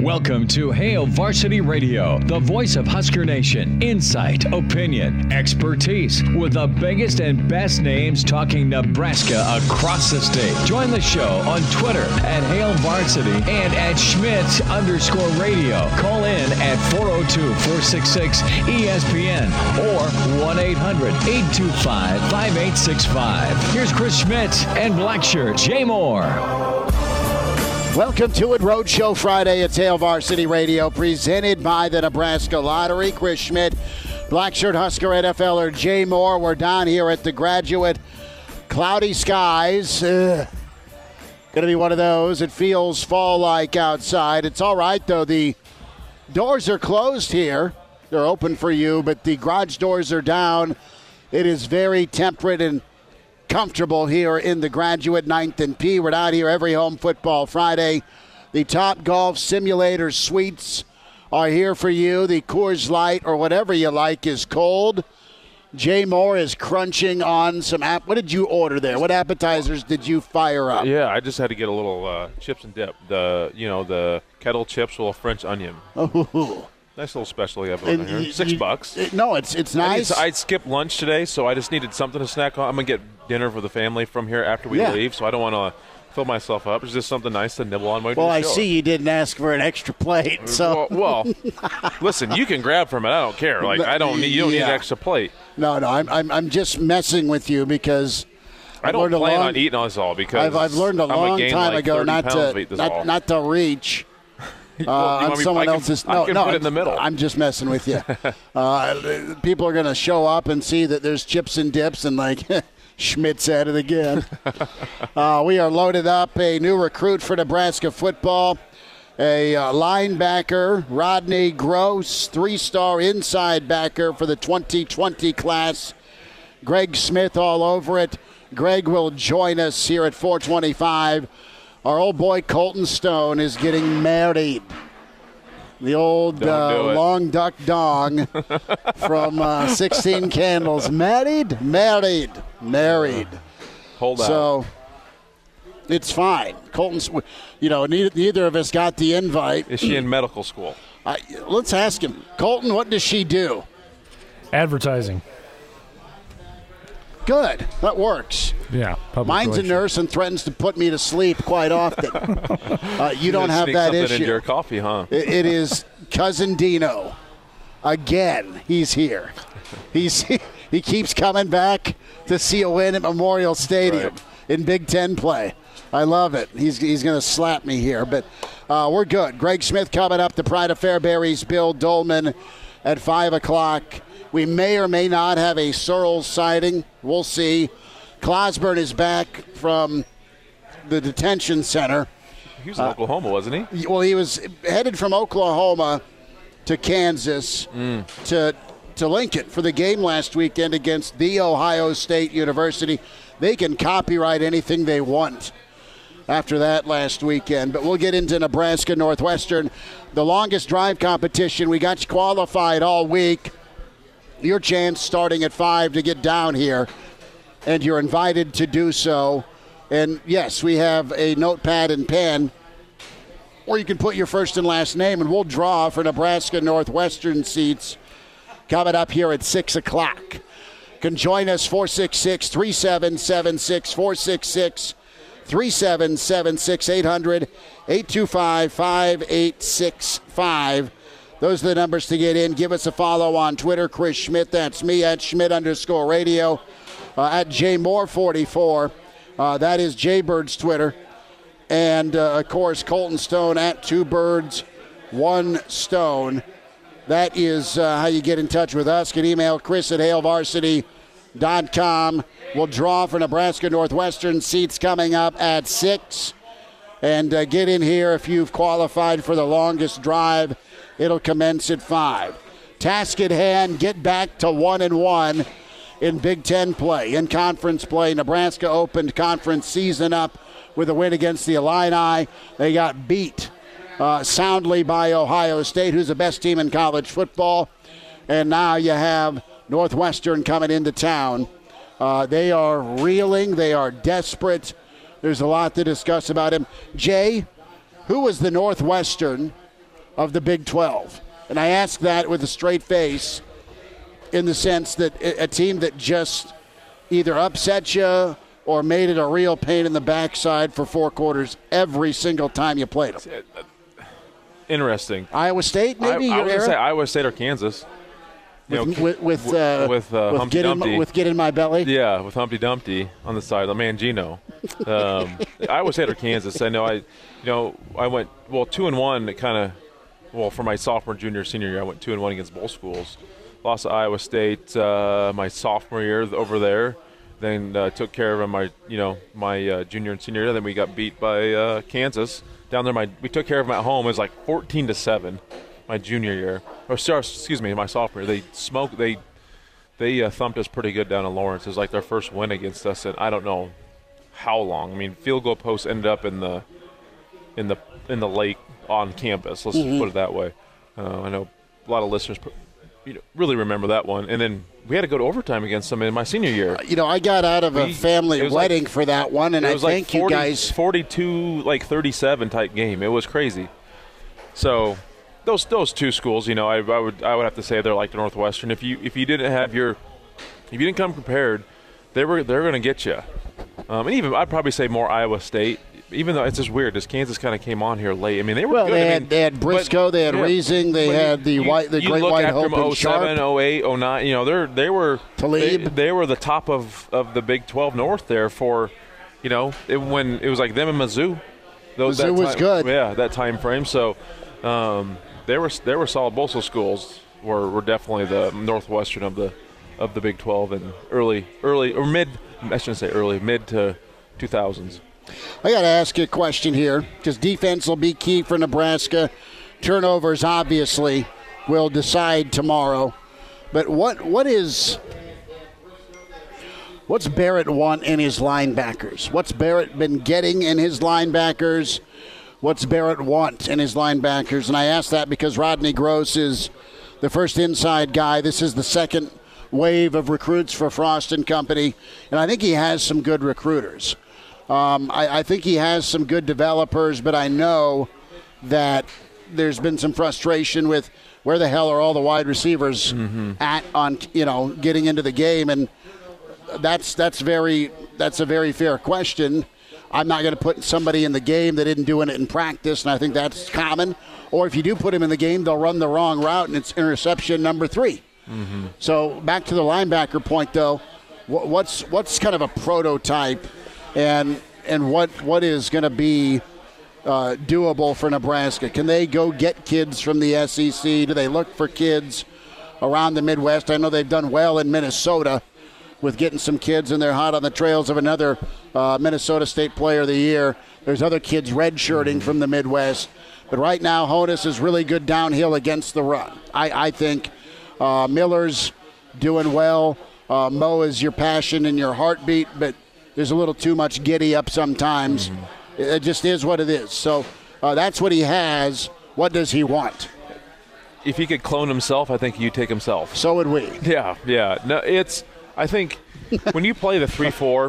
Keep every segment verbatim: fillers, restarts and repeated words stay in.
Welcome to Hail Varsity Radio, the voice of Husker Nation. Insight, opinion, expertise, with the biggest and best names talking Nebraska across the state. Join the show on Twitter at Hail Varsity and at Schmitz underscore radio. Call in at four oh two, four six six, E S P N or one eight hundred, eight two five, five eight six five. Here's Chris Schmitz and Blackshirt Jay Moore. Welcome to it, Roadshow Friday at Hail Varsity Radio, presented by the Nebraska Lottery. Chris Schmidt, Blackshirt Husker N F L er Jay Moore. We're down here at the Graduate. Cloudy skies. Ugh. Gonna be one of those. It feels fall-like outside. It's all right, though. The doors are closed here. They're open for you, but the garage doors are down. It is very temperate and comfortable here in the Graduate ninth and P. We're out here every home football Friday. The Top Golf Simulator suites are here for you. The Coors Light or whatever you like is cold. Jay Moore is crunching on some app. What did you order there? What appetizers did you fire up? Yeah, I just had to get a little uh, chips and dip. The you know the kettle chips with a French onion. Oh. Nice little special you have over here. Six you, bucks. It, no, it's it's nice. I, I skipped lunch today, so I just needed something to snack on. I'm going to get dinner for the family from here after we yeah. leave, so I don't want to fill myself up. It's just something nice to nibble on. Well, I see you didn't ask for an extra plate. So, Well, well listen, you can grab from it. I don't care. Like, I don't need, you don't yeah. need an extra plate. No, no, I'm, I'm, I'm just messing with you because I I've don't learned plan a long, on eating us all because I've, I've learned a long time like ago not to to not, not to reach. Uh, well, on someone I else's. Can, no, I can no, put it in the middle. I'm just messing with you. uh, people are going to show up and see that there's chips and dips and like Schmitz at it again. uh, we are loaded up. A new recruit for Nebraska football, a uh, linebacker, Rodney Gross, three-star inside backer for the twenty twenty class. Greg Smith all over it. Greg will join us here at four twenty-five. Our old boy Colton Stone is getting married. The old uh, long duck dong from uh, sixteen Candles. Married? Married. Married. Hold on. So it's fine. Colton's, you know, neither, neither of us got the invite. Is she in medical school? Uh, let's ask him. Colton, what does she do? Advertising. Good. That works. Yeah. Mine's a nurse and threatens to put me to sleep quite often. uh, you don't have that issue. Into your coffee, huh? it, it is cousin Dino. Again, he's here. He's he keeps coming back to see a win at Memorial Stadium right. in Big Ten play. I love it. He's he's going to slap me here, but uh, we're good. Greg Smith coming up. The Pride of Fairbury's Bill Dolman at five o'clock. We may or may not have a Searles sighting. We'll see. Clausburn is back from the detention center. He was in uh, Oklahoma, wasn't he? Well, he was headed from Oklahoma to Kansas mm. to to Lincoln for the game last weekend against The Ohio State University. They can copyright anything they want after that last weekend. But we'll get into Nebraska Northwestern. The longest drive competition. We got you qualified all week. Your chance starting at five to get down here, and you're invited to do so. And, yes, we have a notepad and pen, or you can put your first and last name, and we'll draw for Nebraska Northwestern seats coming up here at six o'clock. Can join us, four six six, three seven seven six, four six six, three seven seven six, eight hundred, eight two five, five eight six five. Those are the numbers to get in. Give us a follow on Twitter. Chris Schmidt, that's me, at Schmidt underscore radio. Uh, at J Moore forty-four. Uh, that is Jaybird's Twitter. And, uh, of course, Colton Stone at Two Birds, One Stone. That is uh, how you get in touch with us. You can email Chris at hail varsity dot com. We'll draw for Nebraska Northwestern seats coming up at six. And uh, get in here if you've qualified for the longest drive. It'll commence at five. Task at hand, get back to one and one in Big Ten play. In conference play, Nebraska opened conference season up with a win against the Illini. They got beat uh, soundly by Ohio State, who's the best team in college football. And now you have Northwestern coming into town. Uh, they are reeling. They are desperate. There's a lot to discuss about him. Jay, who was the Northwestern of the Big twelve? And I ask that with a straight face in the sense that a team that just either upset you or made it a real pain in the backside for four quarters every single time you played them. Interesting. Iowa State, maybe? I, I your was era? going to say Iowa State or Kansas. You With, know, with, with, uh, with, uh, with, Humpty get in, Dumpty. with Get in My Belly? Yeah, with Humpty Dumpty on the side, the Mangino. Um, Iowa State or Kansas. I know I, you know, I went well two and one. It kind of, well, for my sophomore, junior, senior year, I went two and one against both schools. Lost to Iowa State uh, my sophomore year over there. Then uh, took care of them my, you know, my uh, junior and senior year. Then we got beat by uh, Kansas down there. My we took care of them at home. It was like fourteen to seven. My junior year, or sorry, excuse me, my sophomore year. They smoked. They they uh, thumped us pretty good down in Lawrence. It was like their first win against us, and I don't know how long. I mean, field goal post ended up in the in the in the lake on campus. Let's Mm-hmm. just put it that way. Uh, I know a lot of listeners, you know, really remember that one. And then we had to go to overtime against them in my senior year. You know, I got out of a We- family it was wedding like- for that one, and it I was thank like forty, you guys. forty-two, like thirty-seven type game. It was crazy. So those those two schools, you know, I, I would I would have to say they're like the Northwestern. If you if you didn't have your if you didn't come prepared, they were they're going to get you. Um, and even I'd probably say more Iowa State. Even though it's just weird, as Kansas kind of came on here late. I mean, they were Well, good. they I had, mean, they had Briscoe, but- they had yeah. Reesing, they But had the you, white, the you Great look White after Hope them, and oh seven, Sharp. oh eight, oh nine. You know, they're they were Talib. They, they were the top of, of the Big twelve North there for, you know, it, when it was like them and Mizzou. Those, Mizzou that was time- good. Yeah, that time frame. So um, they were they were solid. Both those schools were, were definitely the Northwestern of the of the Big twelve and early early or mid. I shouldn't say early, mid to two thousands. I got to ask you a question here, because defense will be key for Nebraska. Turnovers, obviously, will decide tomorrow. But what what is what's Barrett want in his linebackers? What's Barrett been getting in his linebackers? What's Barrett want in his linebackers? And I ask that because Rodney Gross is the first inside guy. This is the second wave of recruits for Frost and Company, and I think he has some good recruiters. Um, I, I think he has some good developers, but I know that there's been some frustration with where the hell are all the wide receivers mm-hmm. at on you know getting into the game, and that's that's very that's a very fair question. I'm not going to put somebody in the game that isn't doing it in practice, and I think that's common. Or if you do put him in the game, they'll run the wrong route, and it's interception number three. Mm-hmm. So back to the linebacker point, though, what's what's kind of a prototype? And and what what is going to be uh, doable for Nebraska? Can they go get kids from the S E C? Do they look for kids around the Midwest? I know they've done well in Minnesota with getting some kids, and they're hot on the trails of another uh, Minnesota State Player of the Year. There's other kids redshirting from the Midwest. But right now, Honus is really good downhill against the run. I, I think uh, Miller's doing well. Uh, Mo is your passion and your heartbeat, but there's a little too much giddy up sometimes. Mm-hmm. It just is what it is. So uh, that's what he has. What does he want? If he could clone himself, I think you'd take himself. So would we. Yeah, yeah. No, it's. I think when you play the three four,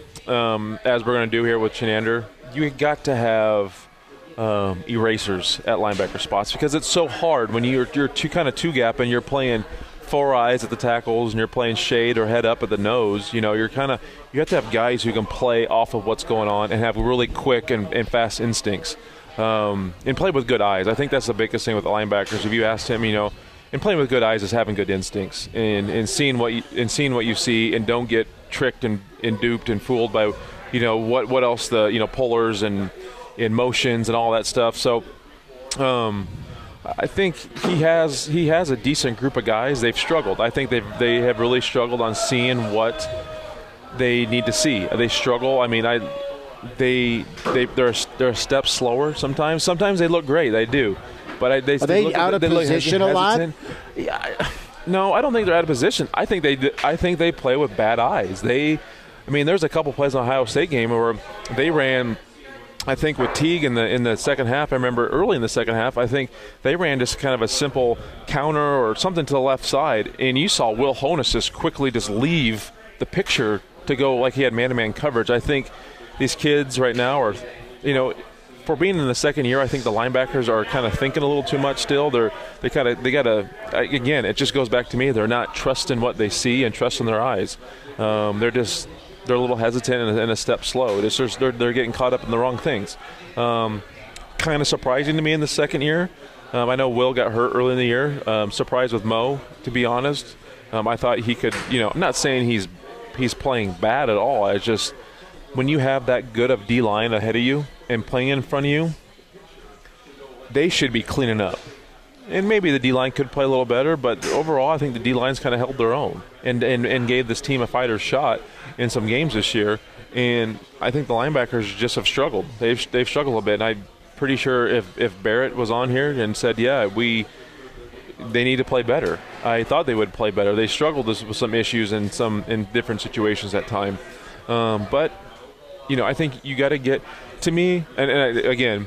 um, as we're going to do here with Chenander, you got to have um, erasers at linebacker spots because it's so hard when you're you're two kind of two gap and you're playing four eyes at the tackles and you're playing shade or head up at the nose. You know, you're kind of you have to have guys who can play off of what's going on and have really quick and, and fast instincts um, and play with good eyes. I think that's the biggest thing with the linebackers. If you asked him, you know, and playing with good eyes is having good instincts and, and seeing what you and seeing what you see and don't get tricked and, and duped and fooled by, you know, what what else the you know pullers and and motions and all that stuff. So. Um, I think he has he has a decent group of guys. They've struggled. I think they've they have really struggled on seeing what they need to see. They struggle. I mean, I they they they're they're a step slower sometimes. Sometimes they look great. They do, but I, they are they, look, out of they position look a lot? Yeah, I, no, I don't think they're out of position. I think they I think they play with bad eyes. They, I mean, there's a couple plays in the Ohio State game where they ran. I think with Teague in the in the second half, I remember early in the second half, I think they ran just kind of a simple counter or something to the left side, and you saw Will Honus just quickly just leave the picture to go like he had man-to-man coverage. I think these kids right now are, you know, for being in the second year, I think the linebackers are kind of thinking a little too much still. They're they kind of they got to again. It just goes back to me. They're not trusting what they see and trusting their eyes. Um, they're just they're a little hesitant and a, and a step slow. It's just they're they're getting caught up in the wrong things. Um, kind of surprising to me in the second year. Um, I know Will got hurt early in the year. Um, surprised with Mo, to be honest. Um, I thought he could. You know, I'm not saying he's he's playing bad at all. I just when you have that good of D-line ahead of you and playing in front of you, they should be cleaning up. And maybe the D-line could play a little better, but overall I think the D-line's kind of held their own and, and, and gave this team a fighter's shot in some games this year. And I think the linebackers just have struggled. They've they've struggled a bit. And I'm pretty sure if, if Barrett was on here and said, yeah, we they need to play better, I thought they would play better. They struggled with some issues in some in different situations at time. Um, but, you know, I think you got to get – to me, and, and again,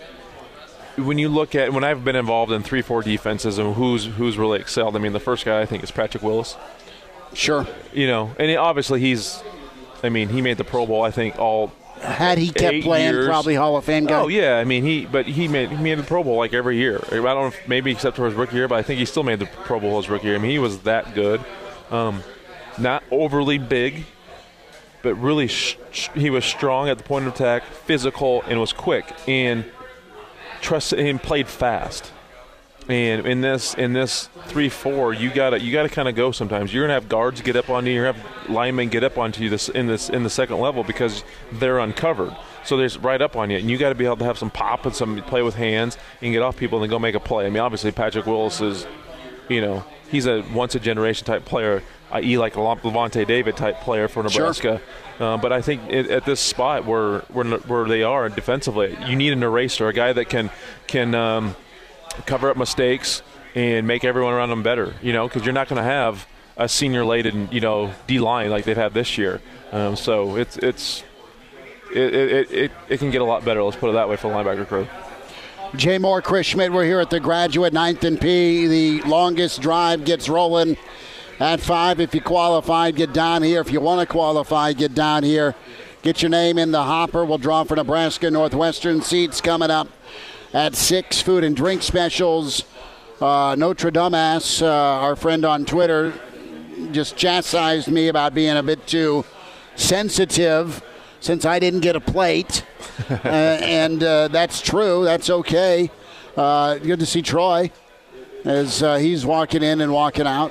when you look at – when I've been involved in three four defenses and who's who's really excelled, I mean, the first guy I think is Patrick Willis. Sure. You know, and he, obviously he's – I mean, he made the Pro Bowl, I think, all – Had he kept playing, years. probably Hall of Fame guy. Oh, yeah. I mean, he – but he made, he made the Pro Bowl like every year. I don't know if maybe except for his rookie year, but I think he still made the Pro Bowl his rookie year. I mean, he was that good. Um, not overly big, but really sh- sh- he was strong at the point of attack, physical, and was quick, and trusted him, played fast. And in this in this three four, you gotta you gotta kind of go sometimes. You're gonna have guards get up on you. You're gonna have linemen get up onto you this in this in the second level because they're uncovered. So they're right up on you, and you got to be able to have some pop and some play with hands and get off people and then go make a play. I mean, obviously Patrick Willis is, you know, he's a once a generation type player, that is like a Levante David type player for Nebraska. Sure. Uh, but I think it, at this spot where, where where they are defensively, you need an eraser, a guy that can can um, cover up mistakes and make everyone around them better. You know, because you're not going to have a senior-laden, you know, D line like they've had this year. Um, so it's it's it, it it it can get a lot better. Let's put it that way for the linebacker crew. Jay Moore, Chris Schmidt, we're here at the Graduate ninth and P. The longest drive gets rolling at five. If you qualified, get down here. If you want to qualify, get down here. Get your name in the hopper. We'll draw for Nebraska Northwestern seats coming up at six. Food and drink specials. Uh, Notre Dame, uh, our friend on Twitter, just chastised me about being a bit too sensitive since I didn't get a plate. uh, and uh, that's true. That's okay. Uh, good to see Troy as uh, he's walking in and walking out.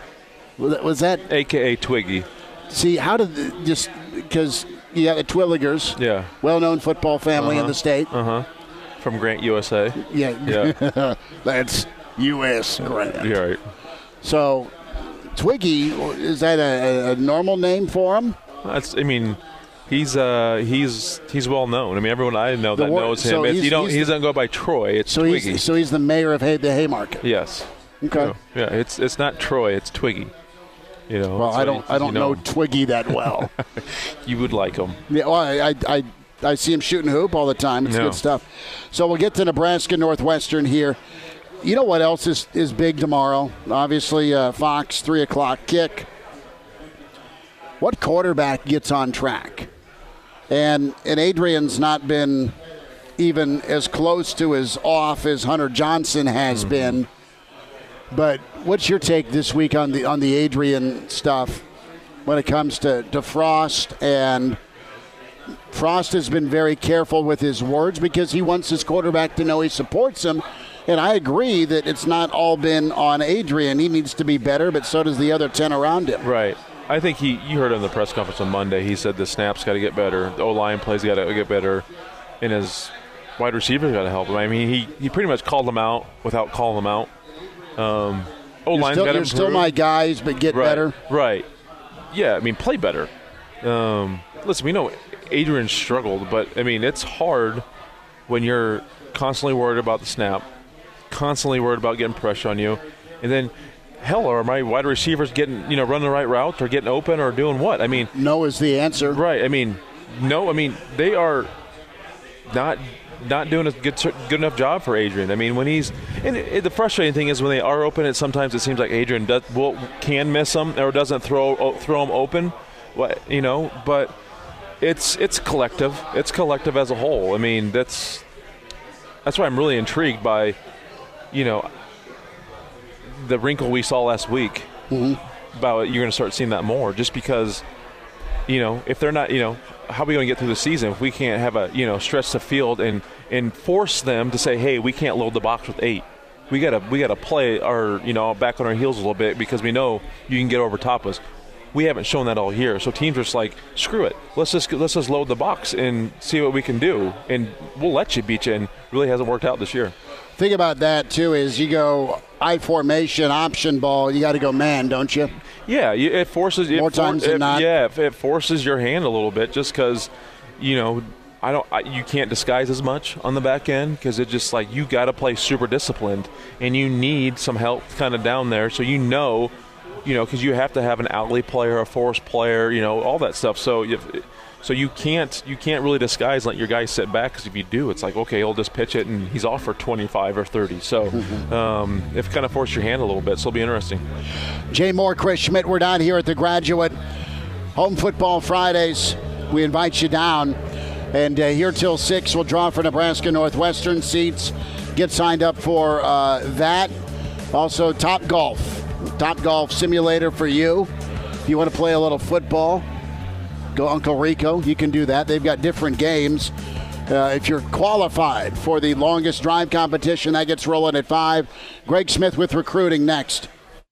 Was that A K A Twiggy? See, how did just because you got the Twilligers, yeah, well-known football family uh-huh. in the state, uh huh, from Grant, U S A. Yeah, yeah, that's U S Grant. You're right. So, Twiggy, is that a, a normal name for him? That's, I mean, he's uh he's he's well known. I mean, everyone I know that war- knows him. so It's, he's- you don't he's he the- doesn't go by Troy. It's So Twiggy. he's so he's the mayor of Hay, the Haymarket. Yes. Okay. So, yeah, it's it's not Troy. It's Twiggy. You know. Well, so I don't you, I don't you know know Twiggy that well. You would like him. Yeah, well, I, I, I, I see him shooting hoop all the time. It's Yeah. good stuff. So we'll get to Nebraska Northwestern here. You know what else is, is big tomorrow? Obviously, uh, Fox, three o'clock kick. What quarterback gets on track? And, and Adrian's not been even as close to as off as Hunter Johnson has mm-hmm. been. But what's your take this week on the on the Adrian stuff when it comes to, to Frost? And Frost has been very careful with his words because he wants his quarterback to know he supports him. And I agree that it's not all been on Adrian. He needs to be better, but so does the other ten around him. Right. I think he. You heard him in the press conference on Monday. He said the snaps got to get better, the O-line plays got to get better, and his wide receivers got to help him. I mean, he, he pretty much called them out without calling them out. Um, O-line's got to improve. You're still my guys, but get right, better. Right. Yeah, I mean, play better. Um, listen, we know Adrian struggled, but, I mean, it's hard when you're constantly worried about the snap, constantly worried about getting pressure on you, and then, hell, are my wide receivers getting, you know, running the right route or getting open or doing what? I mean. No is the answer. Right. I mean, no, I mean, they are not – not doing a good good enough job for Adrian. I mean, when he's and it, the frustrating thing is when they are open, it sometimes it seems like Adrian does will can miss them or doesn't throw throw them open. What you know, but it's it's collective. It's collective as a whole. I mean, that's that's why I'm really intrigued by, you know, the wrinkle we saw last week. Mm-hmm. About you're going to start seeing that more, just because, you know, if they're not, you know, how are we going to get through the season if we can't have a, you know, stretch the field and and force them to say, hey, we can't load the box with eight. We gotta we gotta play our, you know, back on our heels a little bit because we know you can get over top us. We haven't shown that all year, so teams are just like, screw it. Let's just let's just load the box and see what we can do, and we'll let you beat you. And really hasn't worked out this year. Thing about that too is you go I formation option ball. You got to go man, don't you? Yeah, it forces more it times for, than it, not. Yeah, it forces your hand a little bit, just because, you know, I don't. I, you can't disguise as much on the back end because it just like you got to play super disciplined, and you need some help kind of down there, so you know. You know, because you have to have an alley player, a force player, you know, all that stuff. So, you, so you can't you can't really disguise and let your guys sit back, because if you do, it's like, okay, he'll just pitch it and he's off for twenty-five or thirty. So, um, it kind of forced your hand a little bit. So it'll be interesting. Jay Moore, Chris Schmidt, we're down here at the Graduate Home Football Fridays. We invite you down, and uh, here till six, we'll draw for Nebraska Northwestern seats. Get signed up for uh, that. Also, Top Golf. Top Golf Simulator for you. If you want to play a little football, go Uncle Rico. You can do that. They've got different games. Uh, if you're qualified for the longest drive competition, that gets rolling at five. Greg Smith with recruiting next.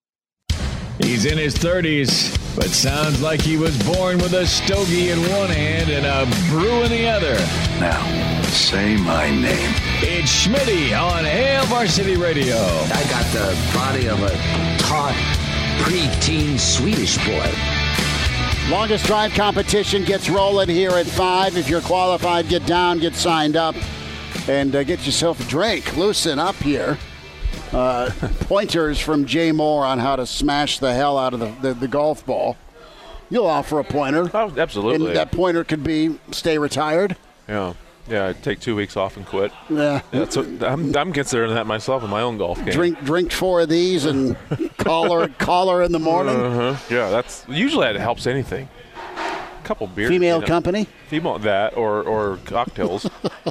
He's in his thirties, but sounds like he was born with a stogie in one hand and a brew in the other. Now, say my name. It's Schmitty on Hail Varsity Radio. I got the body of a taut, preteen Swedish boy. Longest drive competition gets rolling here at five. If you're qualified, get down, get signed up, and uh, get yourself a drink. Loosen up here. Uh, pointers from Jay Moore on how to smash the hell out of the, the, the golf ball. You'll offer a pointer. Oh, absolutely. And that pointer could be stay retired. Yeah. Yeah, I'd take two weeks off and quit. Yeah. yeah so I'm, I'm considering that myself in my own golf game. Drink drink four of these and call her, call her in the morning. Uh-huh. Yeah, that's usually that helps anything. A couple beers. Female you know. company? Female, that, or, or cocktails.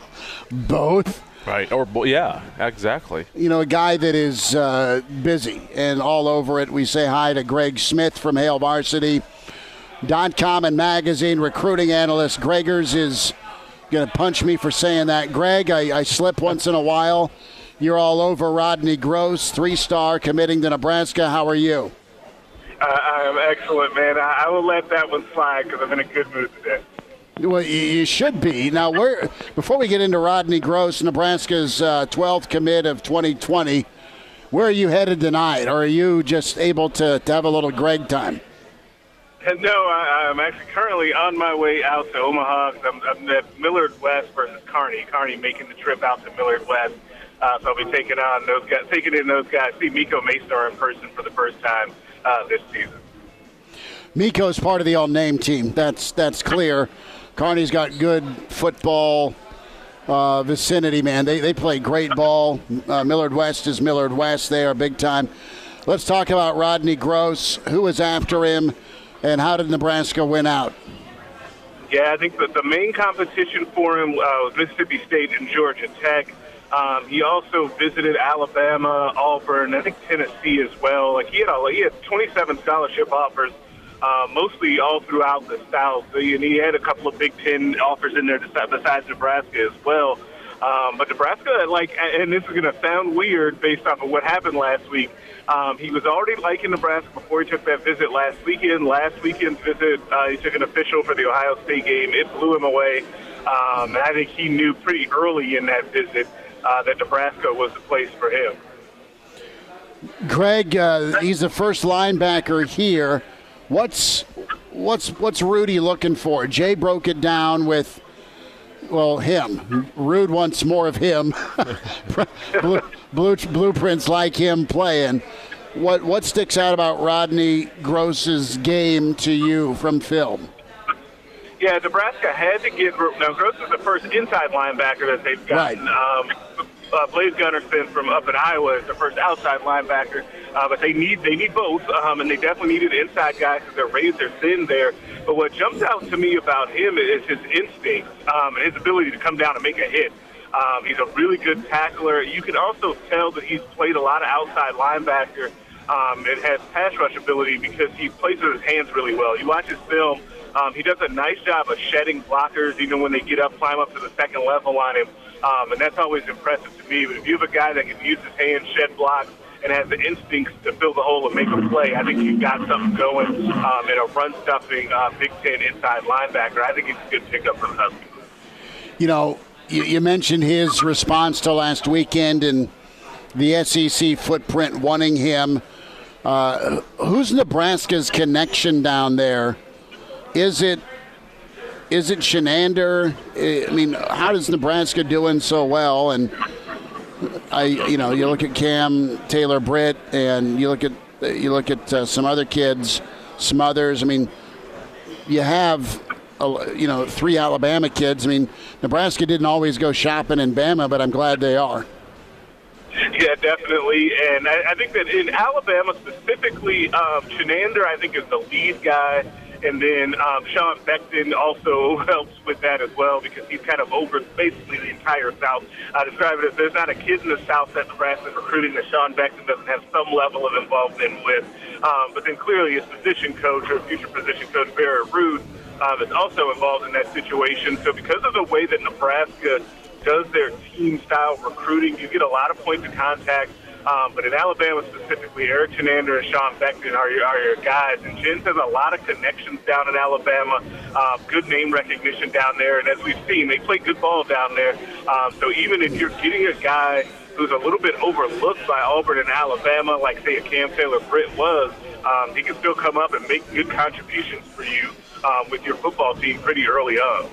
Both. Right. Or yeah, exactly. You know, a guy that is uh, busy and all over it. We say hi to Greg Smith from Hail Varsity dot com and magazine recruiting analyst. Gregers is going to punch me for saying that. Greg, I, I slip once in a while. You're all over Rodney Gross, three-star, committing to Nebraska. How are you? Uh, I am excellent, man. I, I will let that one slide because I'm in a good mood today. Well, you should be. Now, we're, before we get into Rodney Gross, Nebraska's uh, twelfth commit of twenty twenty, where are you headed tonight? Or are you just able to, to have a little Greg time? No, I, I'm actually currently on my way out to Omaha. I'm, I'm at Millard West versus Kearney. Kearney making the trip out to Millard West. Uh, so I'll be taking on those guys, taking in those guys. See Miko Maystar in person for the first time uh, this season. Miko's part of the all-name team. That's that's clear. Kearney's got good football uh, vicinity, man. They they play great ball. Uh, Millard West is Millard West. They are big time. Let's talk about Rodney Gross. Who was after him, and how did Nebraska win out? Yeah, I think that the main competition for him uh, was Mississippi State and Georgia Tech. Um, he also visited Alabama, Auburn, I think Tennessee as well. Like he had a, he had twenty-seven scholarship offers. Uh, mostly all throughout the South. So, and he had a couple of Big Ten offers in there besides Nebraska as well. Um, but Nebraska, like, and this is going to sound weird based off of what happened last week, um, he was already liking Nebraska before he took that visit last weekend. Last weekend's visit, uh, he took an official for the Ohio State game. It blew him away. Um, and I think he knew pretty early in that visit uh, that Nebraska was the place for him. Greg, uh, he's the first linebacker here. What's what's what's Rudy looking for? Jay broke it down with, well, him. Rude wants more of him. Blue, blue, blueprints like him playing. What what sticks out about Rodney Gross's game to you from film? Yeah, Nebraska had to get – now, Gross is the first inside linebacker that they've gotten. Right. Um, uh, Blaise Gunnerson from up in Iowa is the first outside linebacker. Uh, but they need they need both, um, and they definitely needed inside guys because they're razor thin there. But what jumps out to me about him is his instincts um, and his ability to come down and make a hit. Um, he's a really good tackler. You can also tell that he's played a lot of outside linebacker um, and has pass rush ability because he plays with his hands really well. You watch his film, um, he does a nice job of shedding blockers even when they get up, climb up to the second level on him, um, and that's always impressive to me. But if you have a guy that can use his hands, shed blocks, and has the instincts to fill the hole and make a play, I think you've got something going um, in a run-stuffing uh, Big Ten inside linebacker. I think he's a good pickup for the Huskies. You know, you, you mentioned his response to last weekend and the S E C footprint wanting him. Uh, who's Nebraska's connection down there? Is it is it Shenander? I mean, how does Nebraska doing so well? And I, you know, you look at Cam Taylor-Britt, and you look at you look at uh, some other kids, Smothers. I mean, you have, uh, you know, three Alabama kids. I mean, Nebraska didn't always go shopping in Bama, but I'm glad they are. Yeah, definitely. And I, I think that in Alabama specifically, um, Shenander, I think, is the lead guy. And then um, Sean Beckton also helps with that as well because he's kind of over basically the entire South. I describe it as there's not a kid in the South that Nebraska is recruiting that Sean Beckton doesn't have some level of involvement with. Um, but then clearly his position coach or future position coach, Barrett Ruth, um, is also involved in that situation. So because of the way that Nebraska does their team-style recruiting, you get a lot of points of contact. Um, but in Alabama specifically, Eric Shenander and Sean Beckton are your, are your guys. And Jens has a lot of connections down in Alabama, uh, good name recognition down there. And as we've seen, they play good ball down there. Um, so even if you're getting a guy who's a little bit overlooked by Auburn and Alabama, like, say, a Cam Taylor-Britt was, um, he can still come up and make good contributions for you um, with your football team pretty early on.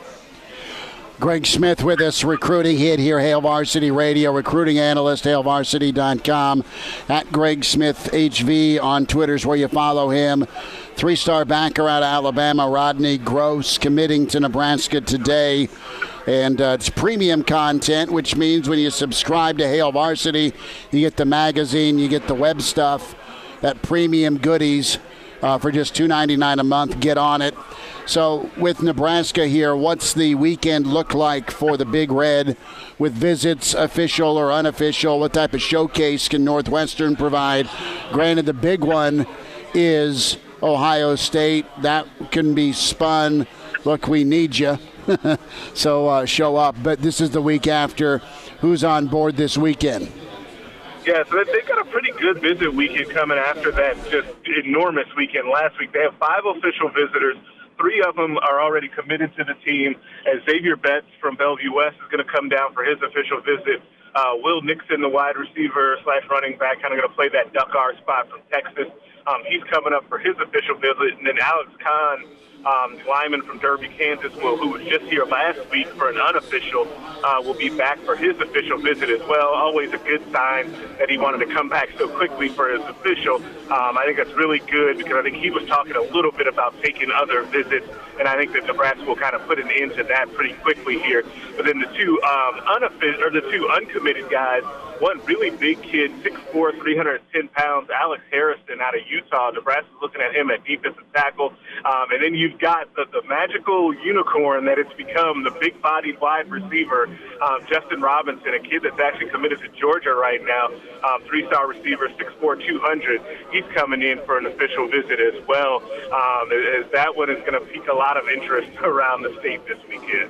Greg Smith with us, recruiting hit here, Hail Varsity Radio, recruiting analyst, hail varsity dot com. At Greg Smith H V on Twitter is where you follow him. Three-star backer out of Alabama, Rodney Gross, committing to Nebraska today. And uh, it's premium content, which means when you subscribe to Hail Varsity, you get the magazine, you get the web stuff, that premium goodies uh, for just two dollars and ninety-nine cents a month. Get on it. So with Nebraska here, what's the weekend look like for the Big Red with visits, official or unofficial? What type of showcase can Northwestern provide? Granted, the big one is Ohio State. That can be spun. Look, we need you. so uh, show up. But this is the week after. Who's on board this weekend? Yeah, so they've got a pretty good visit weekend coming after that just enormous weekend last week. They have five official visitors. Three of them are already committed to the team, as Xavier Betts from Bellevue West is going to come down for his official visit. Uh, Will Nixon, the wide receiver slash running back, kind of going to play that duck R spot from Texas. Um, he's coming up for his official visit. And then Alex Kahn, um, lineman from Derby, Kansas, will, who was just here last week for an unofficial, uh, will be back for his official visit as well. Always a good sign that he wanted to come back so quickly for his official. Um, I think that's really good because I think he was talking a little bit about taking other visits, and I think that Nebraska will kind of put an end to that pretty quickly here. But then the two um, unofficial or the two uncommitted guys, one really big kid, six foot four, three hundred ten pounds, Alex Harrison out of Utah. Nebraska's looking at him at defensive tackle. Um, and then you've got the, the magical unicorn that it's become, the big-bodied wide receiver, um, Justin Robinson, a kid that's actually committed to Georgia right now, um, three-star receiver, six foot four, two hundred. He's coming in for an official visit as well. Um, as that one is going to pique a lot of interest around the state this weekend.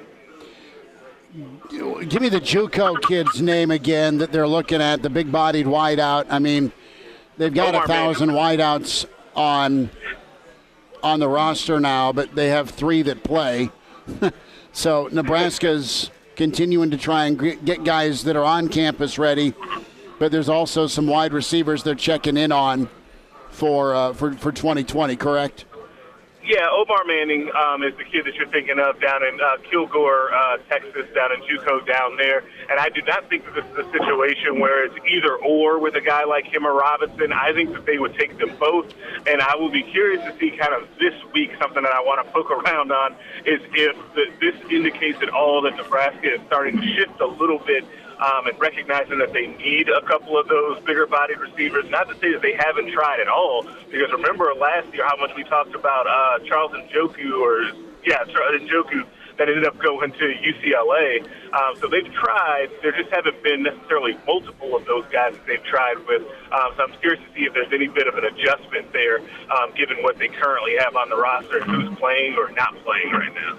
Give me the JUCO kid's name again that they're looking at, the big-bodied wideout. I mean, they've got Omar a thousand Manuel. wideouts on on the roster now, but they have three that play. So Nebraska's continuing to try and get guys that are on campus ready, but there's also some wide receivers they're checking in on for uh, for, for twenty twenty, correct? Yeah, Omar Manning um, is the kid that you're thinking of down in uh, Kilgore, uh, Texas, down in JUCO down there. And I do not think that this is a situation where it's either or with a guy like him or Robinson. I think that they would take them both. And I will be curious to see kind of this week, something that I want to poke around on, is if the, this indicates at all that Nebraska is starting to shift a little bit Um, and recognizing that they need a couple of those bigger-bodied receivers. Not to say that they haven't tried at all, because remember last year how much we talked about uh, Charles Njoku, or yeah, Charles Njoku that ended up going to U C L A. Um, so they've tried. There just haven't been necessarily multiple of those guys that they've tried with. Um, so I'm curious to see if there's any bit of an adjustment there, um, given what they currently have on the roster, who's playing or not playing right now.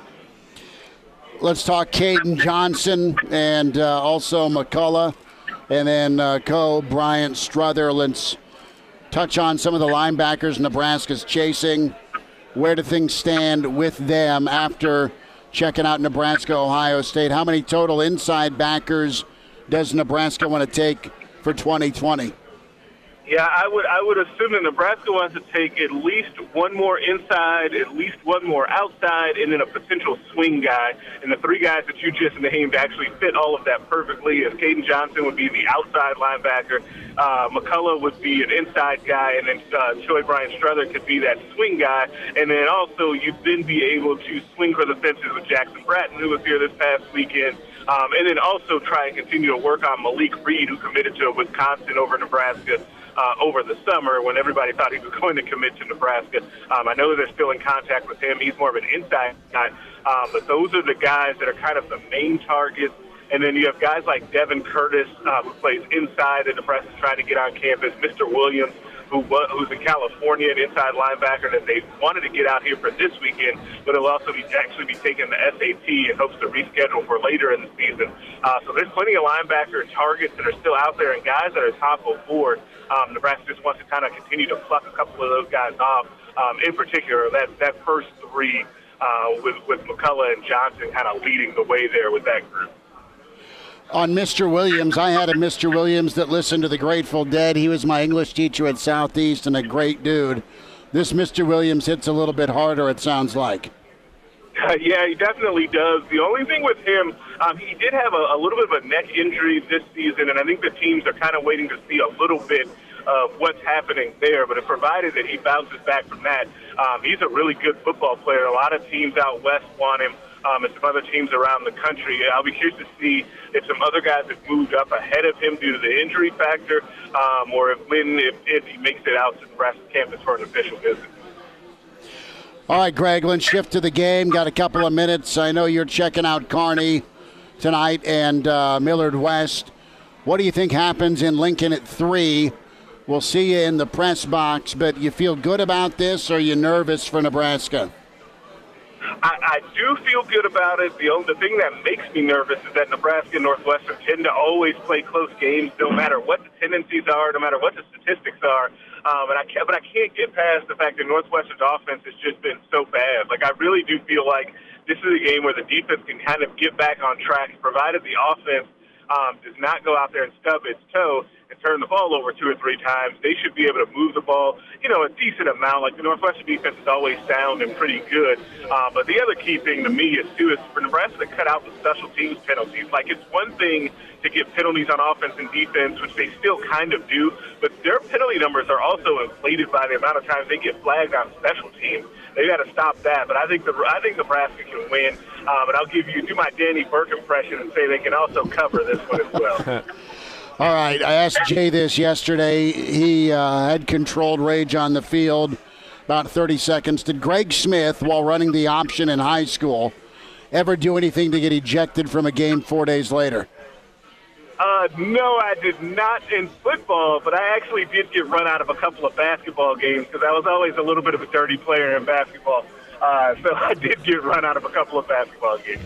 Let's talk Caden Johnson and uh, also McCullough, and then uh, Co. Bryant Strother. Let's touch on some of the linebackers Nebraska's chasing. Where do things stand with them after checking out Nebraska, Ohio State? How many total inside backers does Nebraska want to take for twenty twenty? Yeah, I would I would assume that Nebraska wants to take at least one more inside, at least one more outside, and then a potential swing guy. And the three guys that you just named actually fit all of that perfectly. As Caden Johnson would be the outside linebacker, uh, McCullough would be an inside guy, and then uh, Troy Bryant Strother could be that swing guy. And then also you'd then be able to swing for the fences with Jackson Bratton, who was here this past weekend. Um, and then also try and continue to work on Malik Reed, who committed to Wisconsin over Nebraska uh, over the summer when everybody thought he was going to commit to Nebraska. Um, I know they're still in contact with him. He's more of an inside guy. Um, but those are the guys that are kind of the main targets. And then you have guys like Devin Curtis, uh, who plays inside that Nebraska's trying to get on campus, Mister Williams, who was, who's in California, an inside linebacker that they wanted to get out here for this weekend, but he'll also be actually be taking the S A T and hopes to reschedule for later in the season. Uh, so there's plenty of linebacker targets that are still out there and guys that are top of board. Um, Nebraska just wants to kind of continue to pluck a couple of those guys off. Um, in particular, that, that first three uh, with, with McCullough and Johnson kind of leading the way there with that group. On Mister Williams, I had a Mister Williams that listened to the Grateful Dead. He was my English teacher at Southeast and a great dude. This Mister Williams hits a little bit harder, it sounds like. Uh, yeah, he definitely does. The only thing with him, um, he did have a, a little bit of a neck injury this season, and I think the teams are kind of waiting to see a little bit of what's happening there. But if provided that he bounces back from that, um, he's a really good football player. A lot of teams out west want him. Um, and some other teams around the country. I'll be curious to see if some other guys have moved up ahead of him due to the injury factor, um, or if when if, if he makes it out to Nebraska campus for an official visit. All right, Greg, let's shift to the game. Got a couple of minutes. I know you're checking out Kearney tonight and uh, Millard West. What do you think happens in Lincoln at three? We'll see you in the press box, but you feel good about this, or are you nervous for Nebraska? I, I do feel good about it. The only the thing that makes me nervous is that Nebraska and Northwestern tend to always play close games, no matter what the tendencies are, no matter what the statistics are. Um, and I can't, but I can't get past the fact that Northwestern's offense has just been so bad. Like I really do feel like this is a game where the defense can kind of get back on track, provided the offense um, does not go out there and stub its toe and turn the ball over two or three times. They should be able to move the ball, you know, a decent amount. Like the Northwestern defense is always sound and pretty good. Uh, but the other key thing to me is, too, is for Nebraska to cut out the special teams penalties. Like it's one thing to get penalties on offense and defense, which they still kind of do, but their penalty numbers are also inflated by the amount of times they get flagged on special teams. They got to stop that. But I think the I think Nebraska can win. Um, and I'll give you do my Danny Burke impression and say they can also cover this one as well. All right, I asked Jay this yesterday. He uh, had controlled rage on the field about thirty seconds. Did Greg Smith, while running the option in high school, ever do anything to get ejected from a game four days later? Uh, no, I did not in football, but I actually did get run out of a couple of basketball games because I was always a little bit of a dirty player in basketball. Uh, so I did get run out of a couple of basketball games.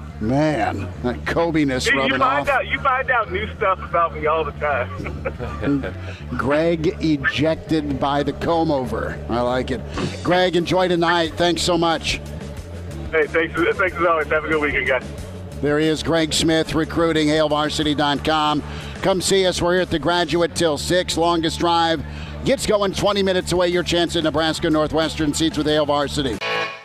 Man, that Kobe-ness rubbing you find off. Out, you find out new stuff about me all the time. Greg ejected by the comb-over. I like it. Greg, enjoy tonight. Thanks so much. Hey, thanks, thanks as always. Have a good weekend, guys. There he is, Greg Smith, recruiting, hail varsity dot com. Come see us. We're here at the Graduate till six. Longest drive gets going twenty minutes away. Your chance at Nebraska Northwestern seats with Hail Varsity.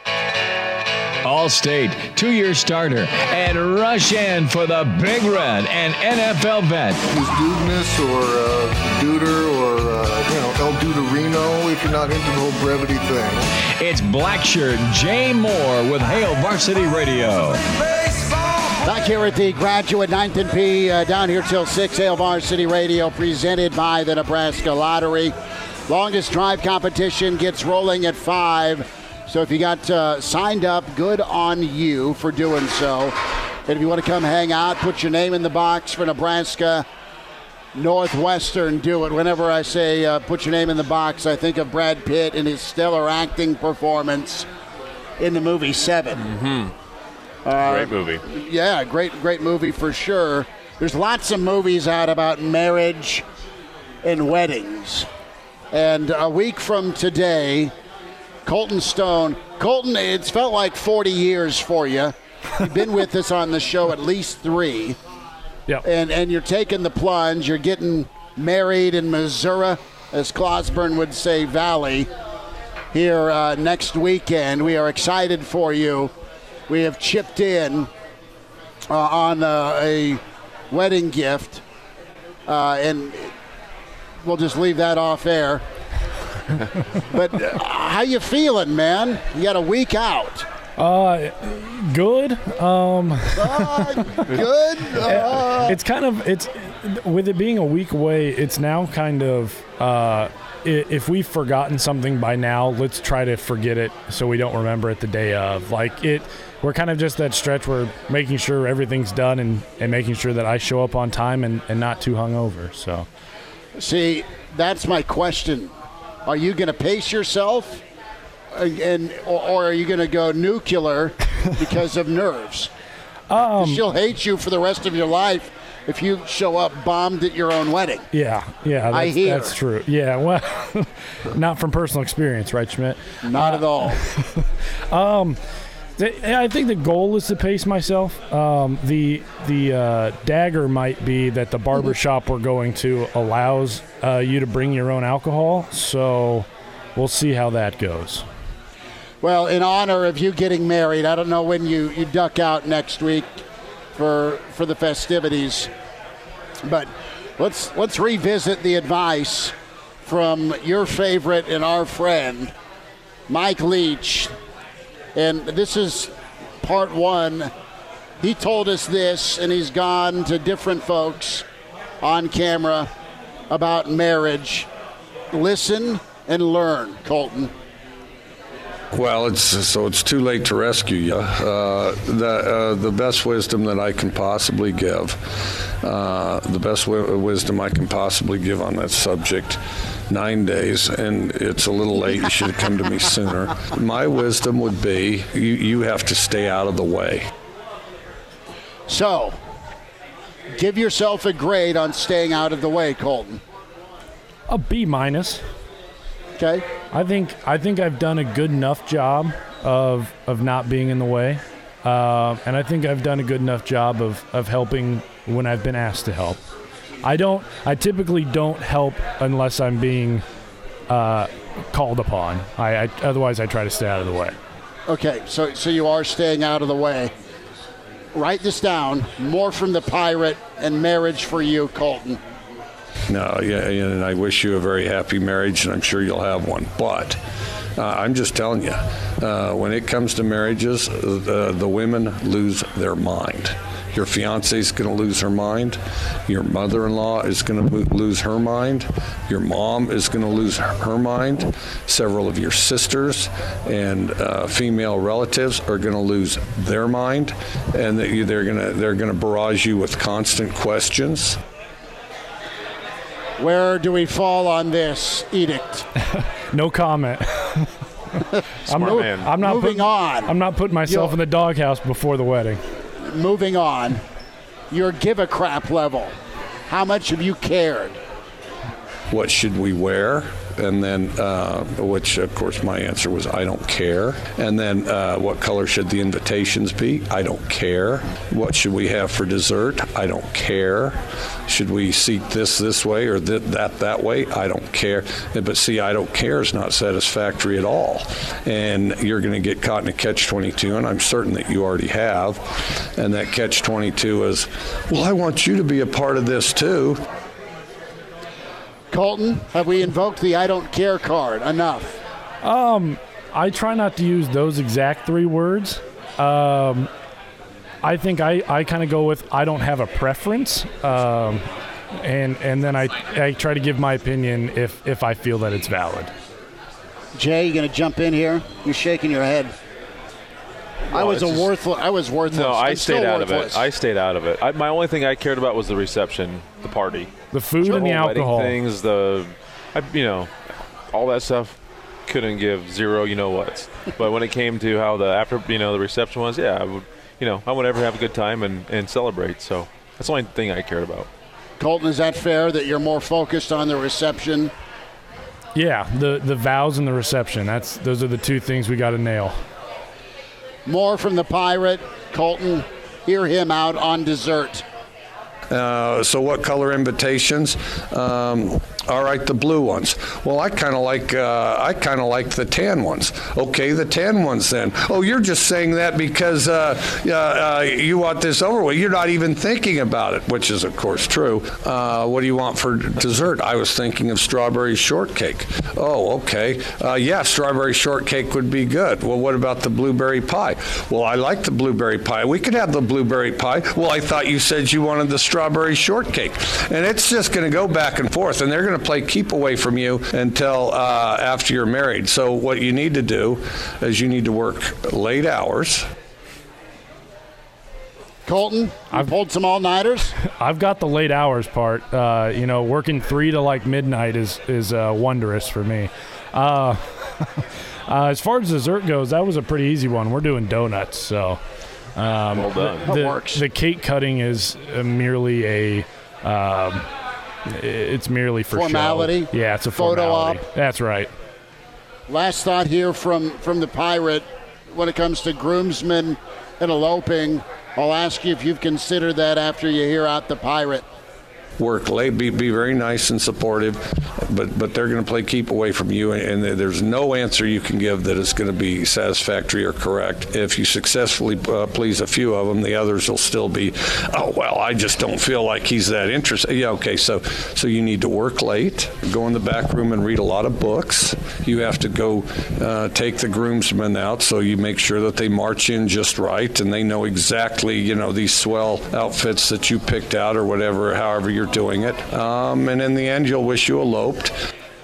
All-State, two-year starter, and rush in for the Big Red and N F L vet. Who's Dudeness or uh, Duder or, uh, you know, El Duderino if you're not into the whole brevity thing. It's Blackshirt Jay Moore with Hail Varsity Radio. Back here at the Graduate ninth and P, uh, down here till six, Hail Varsity Radio, presented by the Nebraska Lottery. Longest drive competition gets rolling at five. So if you got uh, signed up, good on you for doing so. And if you want to come hang out, put your name in the box for Nebraska Northwestern, do it. Whenever I say uh, put your name in the box, I think of Brad Pitt and his stellar acting performance in the movie Seven. Mm-hmm. Uh, great movie. Yeah, great, great movie for sure. There's lots of movies out about marriage and weddings. And a week from today, Colton Stone. Colton, it's felt like forty years for you. You've been with us on the show at least three. Yep. And and you're taking the plunge. You're getting married in Missouri, as Clausburn would say, Valley, here uh, next weekend. We are excited for you. We have chipped in uh, on uh, a wedding gift, uh, and we'll just leave that off air. But uh, how you feeling, man? You got a week out. Uh, good. Um, uh, good. Uh. It's kind of it's with it being a week away. It's now kind of uh, if we've forgotten something by now, let's try to forget it so we don't remember it the day of. Like it, we're kind of just that stretch where making sure everything's done and, and making sure that I show up on time and, and not too hungover. So, see, that's my question. Are you going to pace yourself? And or, or are you going to go nuclear because of nerves? Um, she'll hate you for the rest of your life if you show up bombed at your own wedding. Yeah, yeah, that's, I hear. that's true. Yeah, well, not from personal experience, right, Schmidt? Not uh, at all. um, th- I think the goal is to pace myself. Um, the the uh, dagger might be that the barbershop we're going to allows uh, you to bring your own alcohol, so we'll see how that goes. Well, in honor of you getting married, I don't know when you, you duck out next week for for the festivities, but let's let's revisit the advice from your favorite and our friend, Mike Leach. And this is part one. He told us this, and he's gone to different folks on camera about marriage. Listen and learn, Colton. Well, it's so it's too late to rescue you. Uh, the uh, the best wisdom that I can possibly give, uh, the best w- wisdom I can possibly give on that subject, nine days, and it's a little late. You should have come to me sooner. My wisdom would be you, you have to stay out of the way. So, give yourself a grade on staying out of the way, Colton. A B minus. Okay. I think I think I've done a good enough job of of not being in the way, uh, and I think I've done a good enough job of, of helping when I've been asked to help. I don't. I typically don't help unless I'm being uh, called upon. I, I otherwise I try to stay out of the way. Okay, so so you are staying out of the way. Write this down. More from the Pirate and marriage for you, Colton. No, yeah, and I wish you a very happy marriage, and I'm sure you'll have one. But uh, I'm just telling you, uh, when it comes to marriages, uh, the women lose their mind. Your fiancé is going to lose her mind. Your mother-in-law is going to lose her mind. Your mom is going to lose her mind. Several of your sisters and uh, female relatives are going to lose their mind, and they're going to they're going to barrage you with constant questions. Where do we fall on this edict? No comment. Smart I'm, man. I'm not Moving putting, on. I'm not putting myself Yo. in the doghouse before the wedding. Moving on. Your give a crap level. How much have you cared? What should we wear? And then, uh, which of course my answer was, I don't care. And then, uh, what color should the invitations be? I don't care. What should we have for dessert? I don't care. Should we seat this this way or th- that that way? I don't care. But see, I don't care is not satisfactory at all. And you're going to get caught in a catch twenty-two, and I'm certain that you already have. And that catch twenty-two is, well, I want you to be a part of this too. Colton, have we invoked the I don't care card enough? Um, I try not to use those exact three words. Um, I think I, I kind of go with I don't have a preference, um, and and then I I try to give my opinion if if I feel that it's valid. Jay, you going to jump in here? You're shaking your head. No, I was a just, worthless. I was worthless. No, I I'm stayed out worthless. of it. I stayed out of it. I, my only thing I cared about was the reception, the party, the food, the and the alcohol things. The, I, you know, all that stuff. Couldn't give zero, you know what. But when it came to how the after, you know, the reception was, yeah, I would, you know, I would ever have a good time and, and celebrate. So that's the only thing I cared about. Colton, is that fair that you're more focused on the reception? Yeah, the the vows and the reception. That's those are the two things we got to nail. More from the Pirate. Colton, hear him out on dessert. Uh, so what color invitations? Um, all right, the blue ones. Well, I kind of like uh, I kind of like the tan ones. Okay, the tan ones then. Oh, you're just saying that because uh, uh, uh, you want this over with. You're not even thinking about it, which is of course true. Uh, what do you want for dessert? I was thinking of strawberry shortcake. Oh, okay. Uh, yeah, strawberry shortcake would be good. Well, what about the blueberry pie? Well, I like the blueberry pie. We could have the blueberry pie. Well, I thought you said you wanted the strawberry shortcake. And it's just going to go back and forth, and they're going to play keep away from you until uh, after you're married. So what you need to do is you need to work late hours. Colton, I've pulled some all-nighters. I've got the late hours part. Uh, you know, working three to like midnight is is uh, wondrous for me. Uh, uh, as far as dessert goes, that was a pretty easy one. We're doing donuts, so um, well done. The, That works. The cake cutting is uh, merely a. Um, it's merely for formality. Show. Yeah, it's a photo formality. op. That's right. Last thought here from from the Pirate when it comes to groomsmen and eloping. I'll ask you if you've considered that after you hear out the Pirate. Work late, be, be very nice and supportive, but but they're going to play keep away from you, and there's no answer you can give that is going to be satisfactory or correct. If you successfully uh, please a few of them, the others will still be, oh, well, I just don't feel like he's that interested. Yeah, okay, so so you need to work late, go in the back room and read a lot of books. You have to go uh, take the groomsmen out, so you make sure that they march in just right, and they know exactly, you know, these swell outfits that you picked out or whatever, however you're doing it. Um, and in the end, you'll wish you eloped.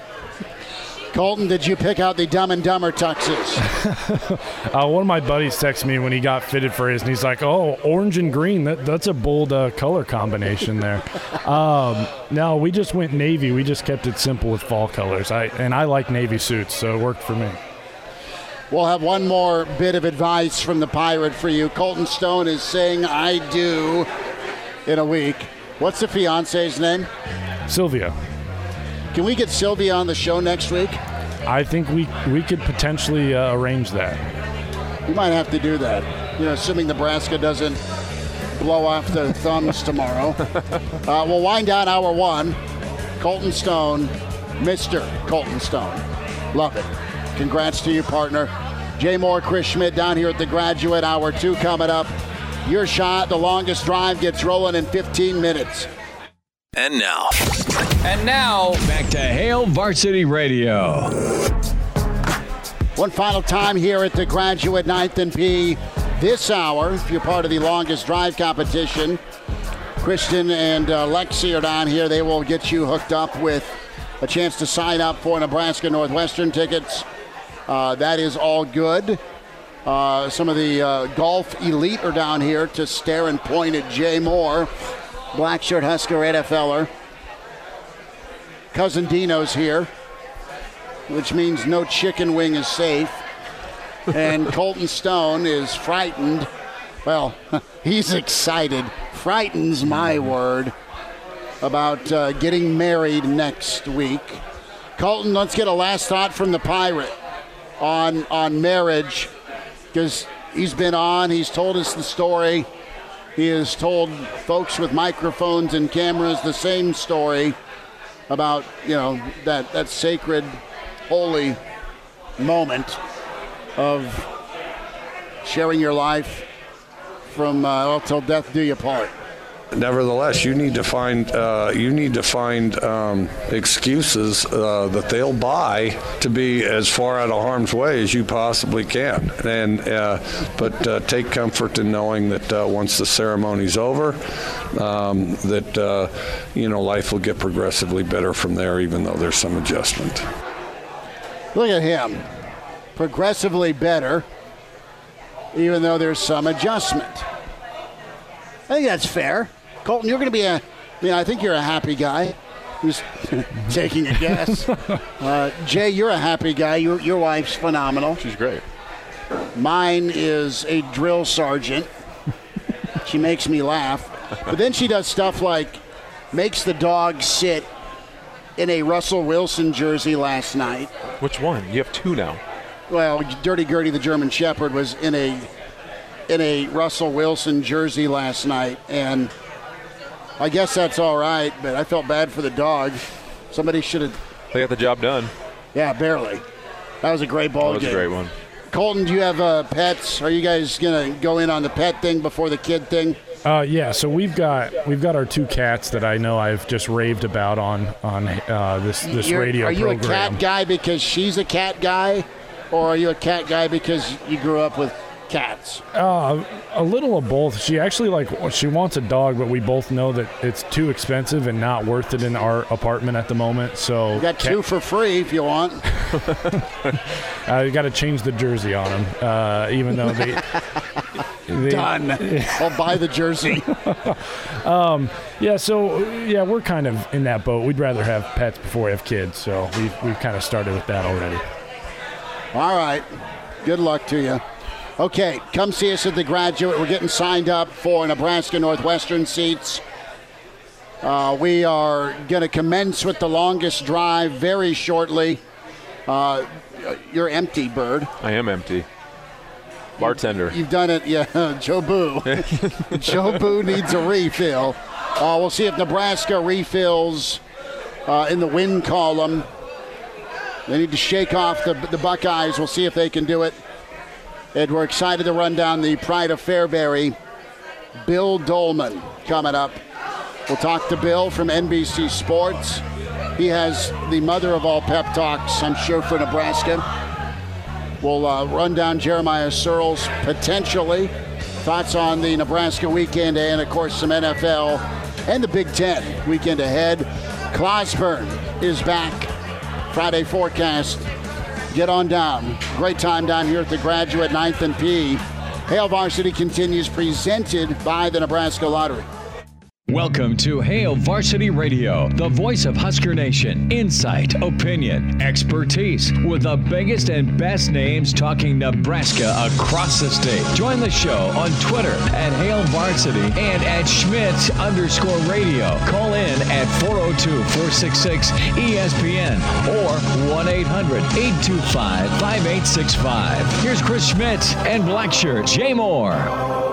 Colton, did you pick out the Dumb and Dumber tuxes? uh, one of my buddies texted me when he got fitted for his, and he's like, oh, orange and green, that, that's a bold uh, color combination there. um, no, we just went navy. We just kept it simple with fall colors. I And I like navy suits, so it worked for me. We'll have one more bit of advice from the Pirate for you. Colton Stone is saying I do in a week. What's the fiance's name? Sylvia. Can we get Sylvia on the show next week? I think we we could potentially uh, arrange that. We might have to do that. You know, assuming Nebraska doesn't blow off their thumbs tomorrow. Uh, we'll wind down hour one. Colton Stone, Mister Colton Stone. Love it. Congrats to you, partner. Jay Moore, Chris Schmidt down here at the Graduate. Hour two coming up. Your shot, the longest drive, gets rolling in fifteen minutes. And now. And now, back to Hail Varsity Radio. One final time here at the Graduate ninth and P this hour. If you're part of the longest drive competition, Kristen and uh, Lexi are down here. They will get you hooked up with a chance to sign up for Nebraska Northwestern tickets. Uh, that is all good. Uh, some of the uh, golf elite are down here to stare and point at Jay Moore, black shirt Husker NFLer. Cousin Dino's here, which means no chicken wing is safe. And Colton Stone is frightened. Well, he's excited. Frightened's my word about uh, getting married next week. Colton, let's get a last thought from the Pirate on on marriage. Because he's been on, he's told us the story. He has told folks with microphones and cameras the same story about, you know, that, that sacred, holy moment of sharing your life from, uh, well, till death do you part. Nevertheless, you need to find uh, you need to find um, excuses uh, that they'll buy to be as far out of harm's way as you possibly can. And uh, but uh, take comfort in knowing that uh, once the ceremony's over, um, that uh, you know life will get progressively better from there, even though there's some adjustment. Look at him. Progressively better, even though there's some adjustment. I think that's fair. Colton, you're going to be a, I mean, I think you're a happy guy who's taking a guess. Uh, Jay, you're a happy guy. Your, your wife's phenomenal. She's great. Mine is a drill sergeant. She makes me laugh. But then she does stuff like makes the dog sit in a Russell Wilson jersey last night. Which one? You have two now. Well, Dirty Gertie, the German Shepherd, was in a in a Russell Wilson jersey last night, and I guess that's all right, but I felt bad for the dog. Somebody should have... They got the job done. Yeah, barely. That was a great ball game. That was game. a great one. Colton, do you have uh, pets? Are you guys going to go in on the pet thing before the kid thing? Uh, yeah, so we've got we've got our two cats that I know I've just raved about on on uh, this this You're, radio are you program. a cat guy because she's a cat guy, or are you a cat guy because you grew up with cats? Uh, a little of both. She actually like she wants a dog, but we both know that it's too expensive and not worth it in our apartment at the moment. So you got cat- two for free if you want. uh, you got to change the jersey on them, uh, even though they. they Done. I'll buy the jersey. um, yeah, so yeah, we're kind of in that boat. We'd rather have pets before we have kids, so we've we've kind of started with that already. All right. Good luck to you. Okay, come see us at the Graduate. We're getting signed up for Nebraska Northwestern seats. Uh, we are going to commence with the longest drive very shortly. Uh, you're empty, Bird. I am empty. Bartender. You've done it, yeah, Joe Boo. Joe Boo needs a refill. Uh, we'll see if Nebraska refills uh, in the win column. They need to shake off the, the Buckeyes. We'll see if they can do it. And we're excited to run down the Pride of Fairbury. Bill Dolman coming up. We'll talk to Bill from N B C Sports. He has the mother of all pep talks, I'm sure, for Nebraska. We'll uh, run down Jeremiah Searles potentially. Thoughts on the Nebraska weekend and, of course, some N F L and the Big Ten weekend ahead. Clausburn is back. Friday forecast. Get on down. Great time down here at the Graduate, ninth and P. Hail Varsity continues, presented by the Nebraska Lottery. Welcome to Hail Varsity Radio, the voice of Husker Nation. Insight, opinion, expertise, with the biggest and best names talking Nebraska across the state. Join the show on Twitter at Hail Varsity and at Schmidt underscore radio. Call in at four oh two, four six six, E S P N or one eight hundred, eight two five, five eight six five. Here's Chris Schmidt and Blackshirt Jay Moore.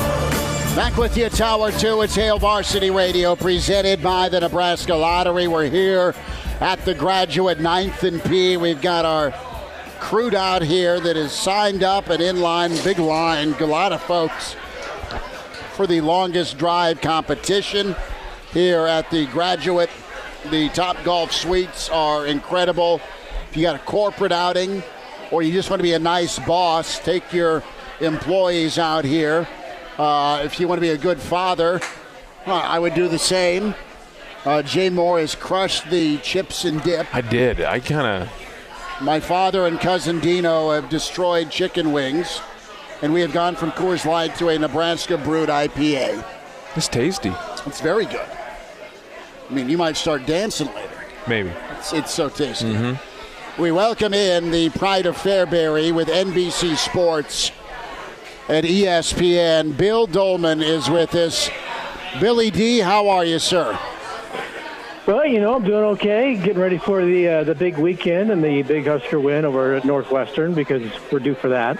Back with you, Tower two. It's Hail Varsity Radio, presented by the Nebraska Lottery. We're here at the Graduate, ninth and P. We've got our crew out here that is signed up and in line. Big line, a lot of folks for the longest drive competition here at the Graduate. The Top Golf Suites are incredible. If you got a corporate outing or you just want to be a nice boss, take your employees out here. Uh, if you want to be a good father, uh, I would do the same. Uh, Jay Moore has crushed the chips and dip. I did. I kind of... My father and cousin Dino have destroyed chicken wings, and we have gone from Coors Light to a Nebraska Brewed I P A. It's tasty. It's very good. I mean, you might start dancing later. Maybe. It's, it's so tasty. Mm-hmm. We welcome in the Pride of Fairbury with N B C Sports at E S P N. Bill Dolman is with us. Billy D, how are you, sir? Well, you know, I'm doing okay. Getting ready for the uh, the big weekend and the big Husker win over at Northwestern because we're due for that.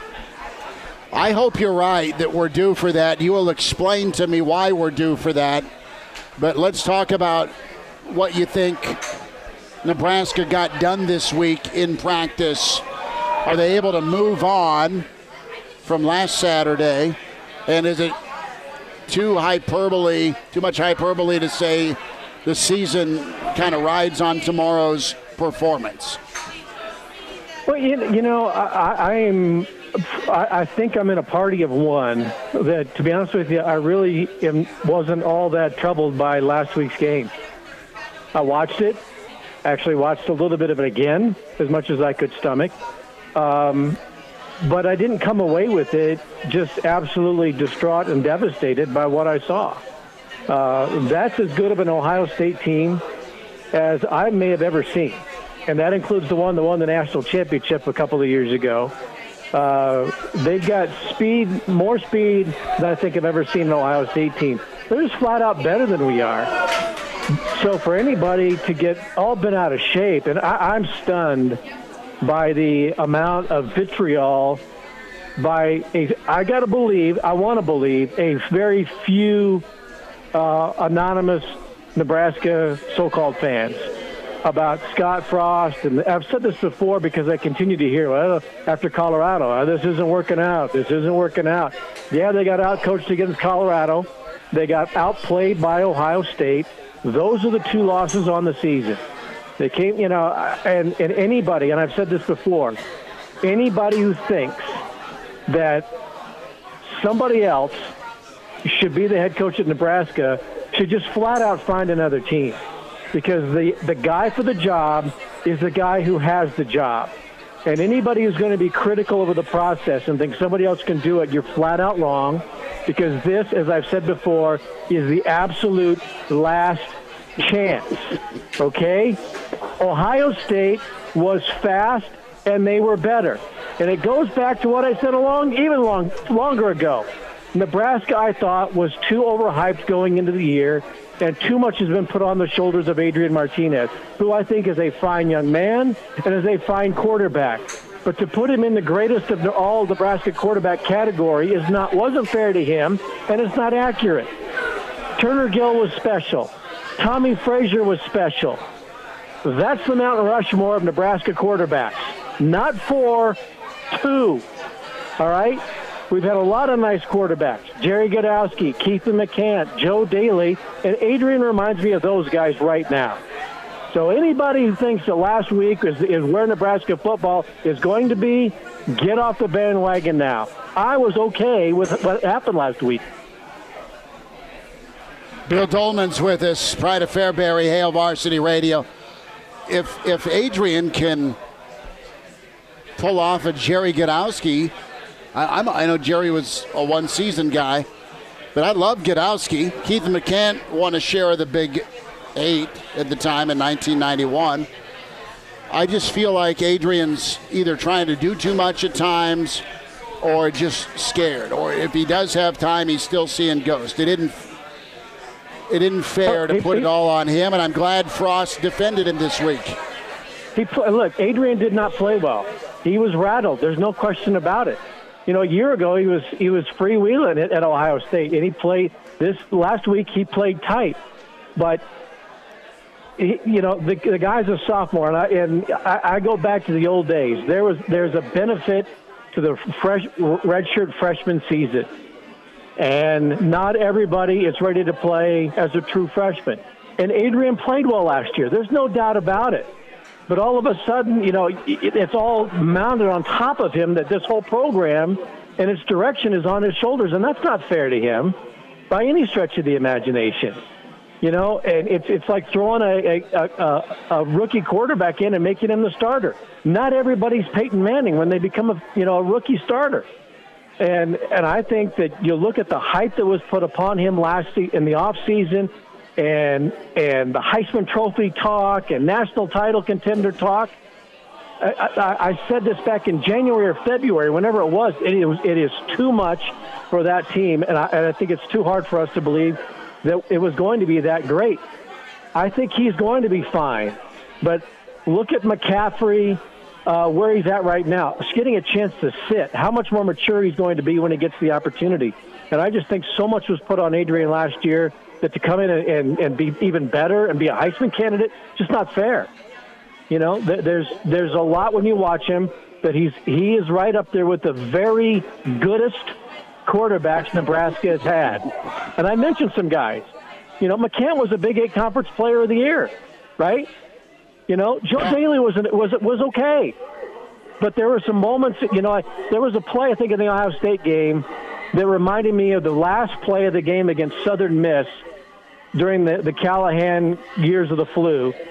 I hope you're right that we're due for that. You will explain to me why we're due for that. But let's talk about what you think Nebraska got done this week in practice. Are they able to move on from last Saturday, and is it too hyperbole, too much hyperbole to say the season kind of rides on tomorrow's performance? Well, you, you know, I, I am. I, I think I'm in a party of one. That, to be honest with you, I really am, wasn't all that troubled by last week's game. I watched it, Actually watched a little bit of it again, as much as I could stomach. Um, but I didn't come away with it just absolutely distraught and devastated by what I saw. Uh, that's as good of an Ohio State team as I may have ever seen. And that includes the one that won the national championship a couple of years ago. Uh, they've got speed, more speed than I think I've ever seen an Ohio State team. They're just flat out better than we are. So for anybody to get all bent out of shape, and I, I'm stunned by the amount of vitriol by a, I got to believe, I want to believe, a very few uh, anonymous Nebraska so-called fans about Scott Frost. And I've said this before because I continue to hear, well, after Colorado, oh, this isn't working out, this isn't working out. Yeah, they got out-coached against Colorado. They got outplayed by Ohio State. Those are the two losses on the season. They came, you know, and, and anybody, and I've said this before, anybody who thinks that somebody else should be the head coach at Nebraska should just flat out find another team, because the, the guy for the job is the guy who has the job. And anybody who's going to be critical of the process and think somebody else can do it, you're flat out wrong, because this, as I've said before, is the absolute last chance, okay? Ohio State was fast, and they were better. And it goes back to what I said a long, even long, longer ago. Nebraska, I thought, was too overhyped going into the year, and too much has been put on the shoulders of Adrian Martinez, who I think is a fine young man and is a fine quarterback. But to put him in the greatest of the all Nebraska quarterback category is not wasn't fair to him, and it's not accurate. Turner Gill was special. Tommy Frazier was special. That's the Mount Rushmore of Nebraska quarterbacks. Not four, two. All right? We've had a lot of nice quarterbacks. Jerry Godowski, Keithan McCant, Joe Daly, and Adrian reminds me of those guys right now. So anybody who thinks that last week is, is where Nebraska football is going to be, get off the bandwagon now. I was okay with what happened last week. Bill Dolman's with us, Pride of Fairbury, Hail Varsity Radio. If if Adrian can pull off a Jerry Godowski, I, I'm, I know Jerry was a one-season guy, but I love Godowski. Keithan McCant won a share of the Big Eight at the time in nineteen ninety-one. I just feel like Adrian's either trying to do too much at times or just scared. Or if he does have time, he's still seeing ghosts. It didn't it didn't fair to put it all on him, and I'm glad Frost defended him this week. He Look, Adrian did not play well. He was rattled. There's no question about it. You know, a year ago he was he was freewheeling at, at Ohio State, and he played this last week. He played tight, but he, you know the, the guy's a sophomore, and, I, and I, I go back to the old days. There was there's a benefit to the fresh redshirt freshman season, and not everybody is ready to play as a true freshman. And Adrian played well last year. There's no doubt about it. But all of a sudden, you know, it's all mounted on top of him that this whole program and its direction is on his shoulders, and that's not fair to him by any stretch of the imagination. You know, and it's it's like throwing a, a, a, a rookie quarterback in and making him the starter. Not everybody's Peyton Manning when they become a you know a rookie starter. And and I think that you look at the hype that was put upon him last se- in the off season. And and the Heisman Trophy talk and national title contender talk. I, I, I said this back in January or February, whenever it was. It is it is too much for that team, and I, and I think it's too hard for us to believe that it was going to be that great. I think he's going to be fine, but look at McCaffrey, uh, where he's at right now. He's getting a chance to sit. How much more mature he's going to be when he gets the opportunity. And I just think so much was put on Adrian last year that to come in and, and, and be even better and be a Heisman candidate, just not fair. You know, th- there's there's a lot when you watch him, but he's he is right up there with the very goodest quarterbacks Nebraska has had. And I mentioned some guys. You know, McCann was a Big Eight Conference Player of the Year, right? You know, Joe Daly was an, was was okay, but there were some moments. You know, I, there was a play I think in the Ohio State game that reminded me of the last play of the game against Southern Miss during the, the Callahan years of the flu,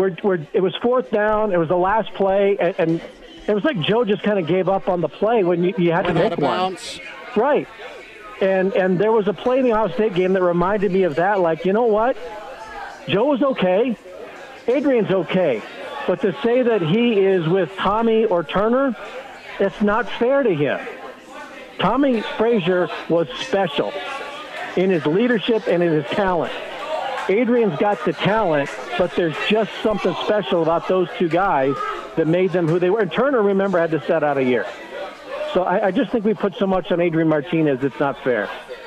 we're, we're, it was fourth down. It was the last play, and, and it was like Joe just kind of gave up on the play when you, you had Went to out make of one. bounds. Right. And and there was a play in the Ohio State game that reminded me of that. Like, you know what? Joe was okay. Adrian's okay. But to say that he is with Tommy or Turner, it's not fair to him. Tommy Frazier was special in his leadership and in his talent. Adrian's got the talent, but there's just something special about those two guys that made them who they were. And Turner, remember, had to set out a year. So I, I just think we put so much on Adrian Martinez, it's not fair.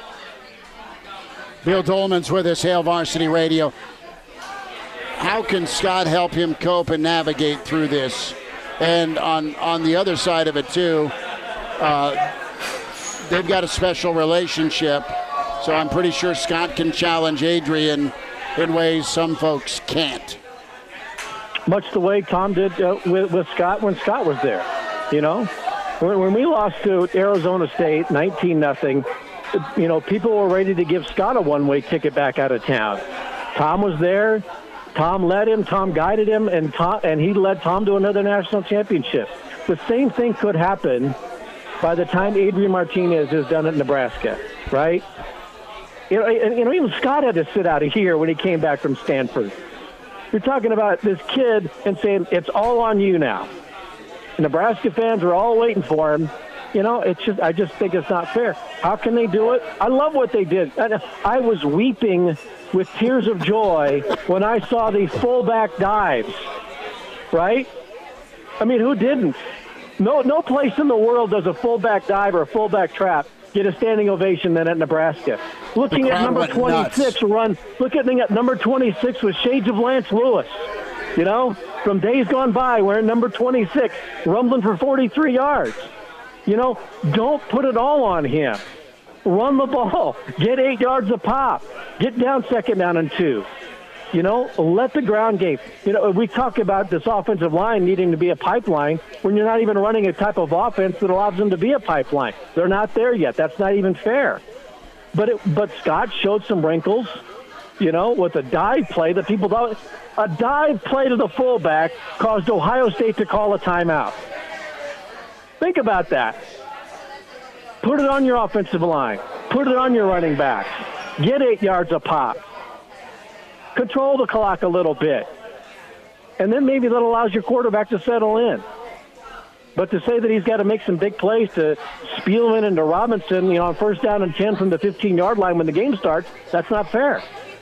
Bill Dolman's with us, Hail Varsity Radio. How can Scott help him cope and navigate through this? And on, on the other side of it, too, uh, they've got a special relationship, so I'm pretty sure Scott can challenge Adrian in ways some folks can't. Much the way Tom did uh, with, with Scott when Scott was there, you know? When, when we lost to Arizona State, nineteen nothing, you know, people were ready to give Scott a one-way ticket back out of town. Tom was there. Tom led him. Tom guided him, and Tom, and he led Tom to another national championship. The same thing could happen by the time Adrian Martinez is done at Nebraska, right? You know, and, you know, even Scott had to sit out of here when he came back from Stanford. You're talking about this kid and saying it's all on you now. Nebraska fans are all waiting for him. You know, it's just I just think it's not fair. How can they do it? I love what they did. I was weeping with tears of joy when I saw the fullback dives, right? I mean, who didn't? No, no place in the world does a fullback dive or a fullback trap get a standing ovation than at Nebraska. Looking at number twenty-six run, look at number twenty-six with shades of Lance Lewis. You know, from days gone by, wearing number twenty-six, rumbling for forty-three yards. You know, don't put it all on him. Run the ball. Get eight yards a pop. Get down second down and two. You know, let the ground game. You know, we talk about this offensive line needing to be a pipeline when you're not even running a type of offense that allows them to be a pipeline. They're not there yet. That's not even fair. But it, but Scott showed some wrinkles, you know, with a dive play that people thought. A dive play to the fullback caused Ohio State to call a timeout. Think about that. Put it on your offensive line. Put it on your running backs. Get eight yards a pop. Control the clock a little bit. And then maybe that allows your quarterback to settle in. But to say that he's got to make some big plays to Spielman and to Robinson, you know, on first down and ten from the fifteen-yard line when the game starts, that's not fair.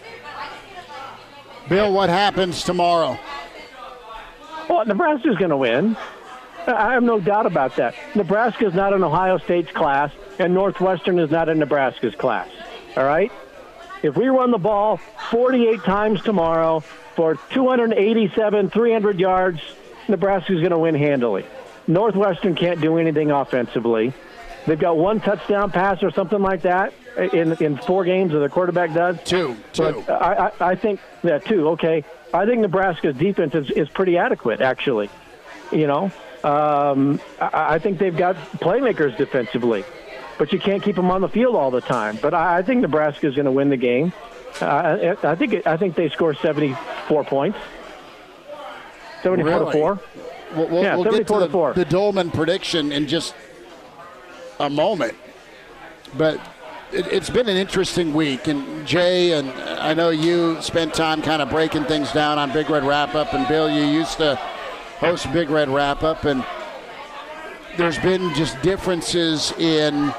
Bill, what happens tomorrow? Well, Nebraska's going to win. I have no doubt about that. Nebraska is not in Ohio State's class, and Northwestern is not in Nebraska's class. All right? If we run the ball forty-eight times tomorrow for two eighty-seven, three hundred yards, Nebraska's going to win handily. Northwestern can't do anything offensively. They've got one touchdown pass or something like that in in four games, or the quarterback does. Two. Two. But I, I, I think, yeah, two, okay. I think Nebraska's defense is, is pretty adequate, actually. You know, um, I, I think they've got playmakers defensively, but you can't keep them on the field all the time. But I, I think Nebraska is going to win the game. Uh, I think it, I think they score seventy-four points. seventy-four really? to four. We'll, we'll, yeah, we'll get to the, four. the Dolman prediction in just a moment. But it, it's been an interesting week. And Jay, and I know you spent time kind of breaking things down on Big Red Wrap-Up. And Bill, you used to host Big Red Wrap-Up. And there's been just differences in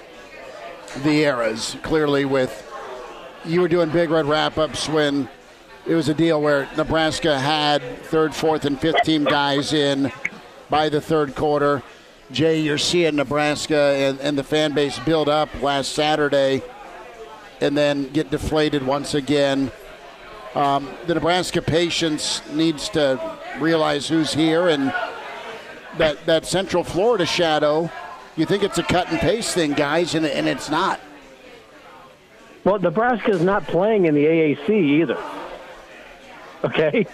the eras, clearly, with you were doing Big Red Wrap-Ups when it was a deal where Nebraska had third, fourth, and fifth team guys in by the third quarter. Jay, you're seeing Nebraska and, and the fan base build up last Saturday and then get deflated once again. Um, the Nebraska patience needs to realize who's here, and that, that Central Florida shadow, you think it's a cut and paste thing, guys, and, and it's not. Well, Nebraska's not playing in the A A C either. Okay?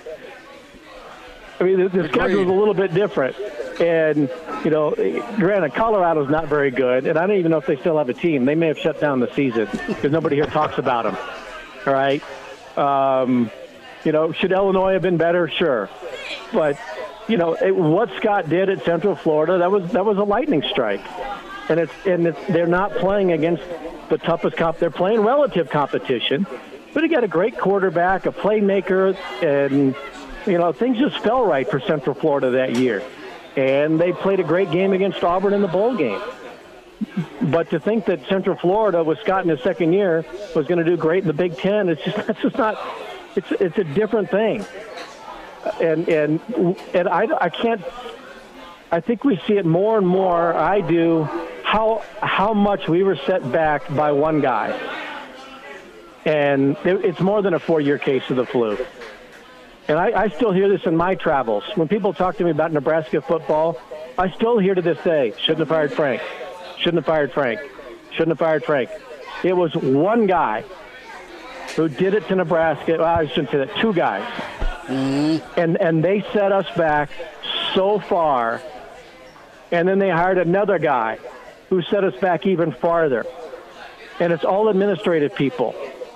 I mean, the, the schedule's a little bit different. And, you know, granted, Colorado's not very good, and I don't even know if they still have a team. They may have shut down the season because nobody here talks about them. All right? Um, You know, should Illinois have been better? Sure. But, you know, it, what Scott did at Central Florida, that was that was a lightning strike. And it's and it's, they're not playing against the toughest comp. They're playing relative competition. But he got a great quarterback, a playmaker, and, you know, things just fell right for Central Florida that year. And they played a great game against Auburn in the bowl game. But to think that Central Florida, with Scott in his second year, was going to do great in the Big Ten, it's just that's just not. It's it's a different thing. And and and I I can't. I think we see it more and more. I do how how much we were set back by one guy, and it's more than a four-year case of the flu. And I, I still hear this in my travels when people talk to me about Nebraska football. I still hear to this day, shouldn't have fired Frank. Shouldn't have fired Frank. Shouldn't have fired Frank. It was one guy who did it to Nebraska. Well, I shouldn't say that. Two guys. Mm-hmm. And and they set us back so far. And then they hired another guy who set us back even farther. And it's all administrative people.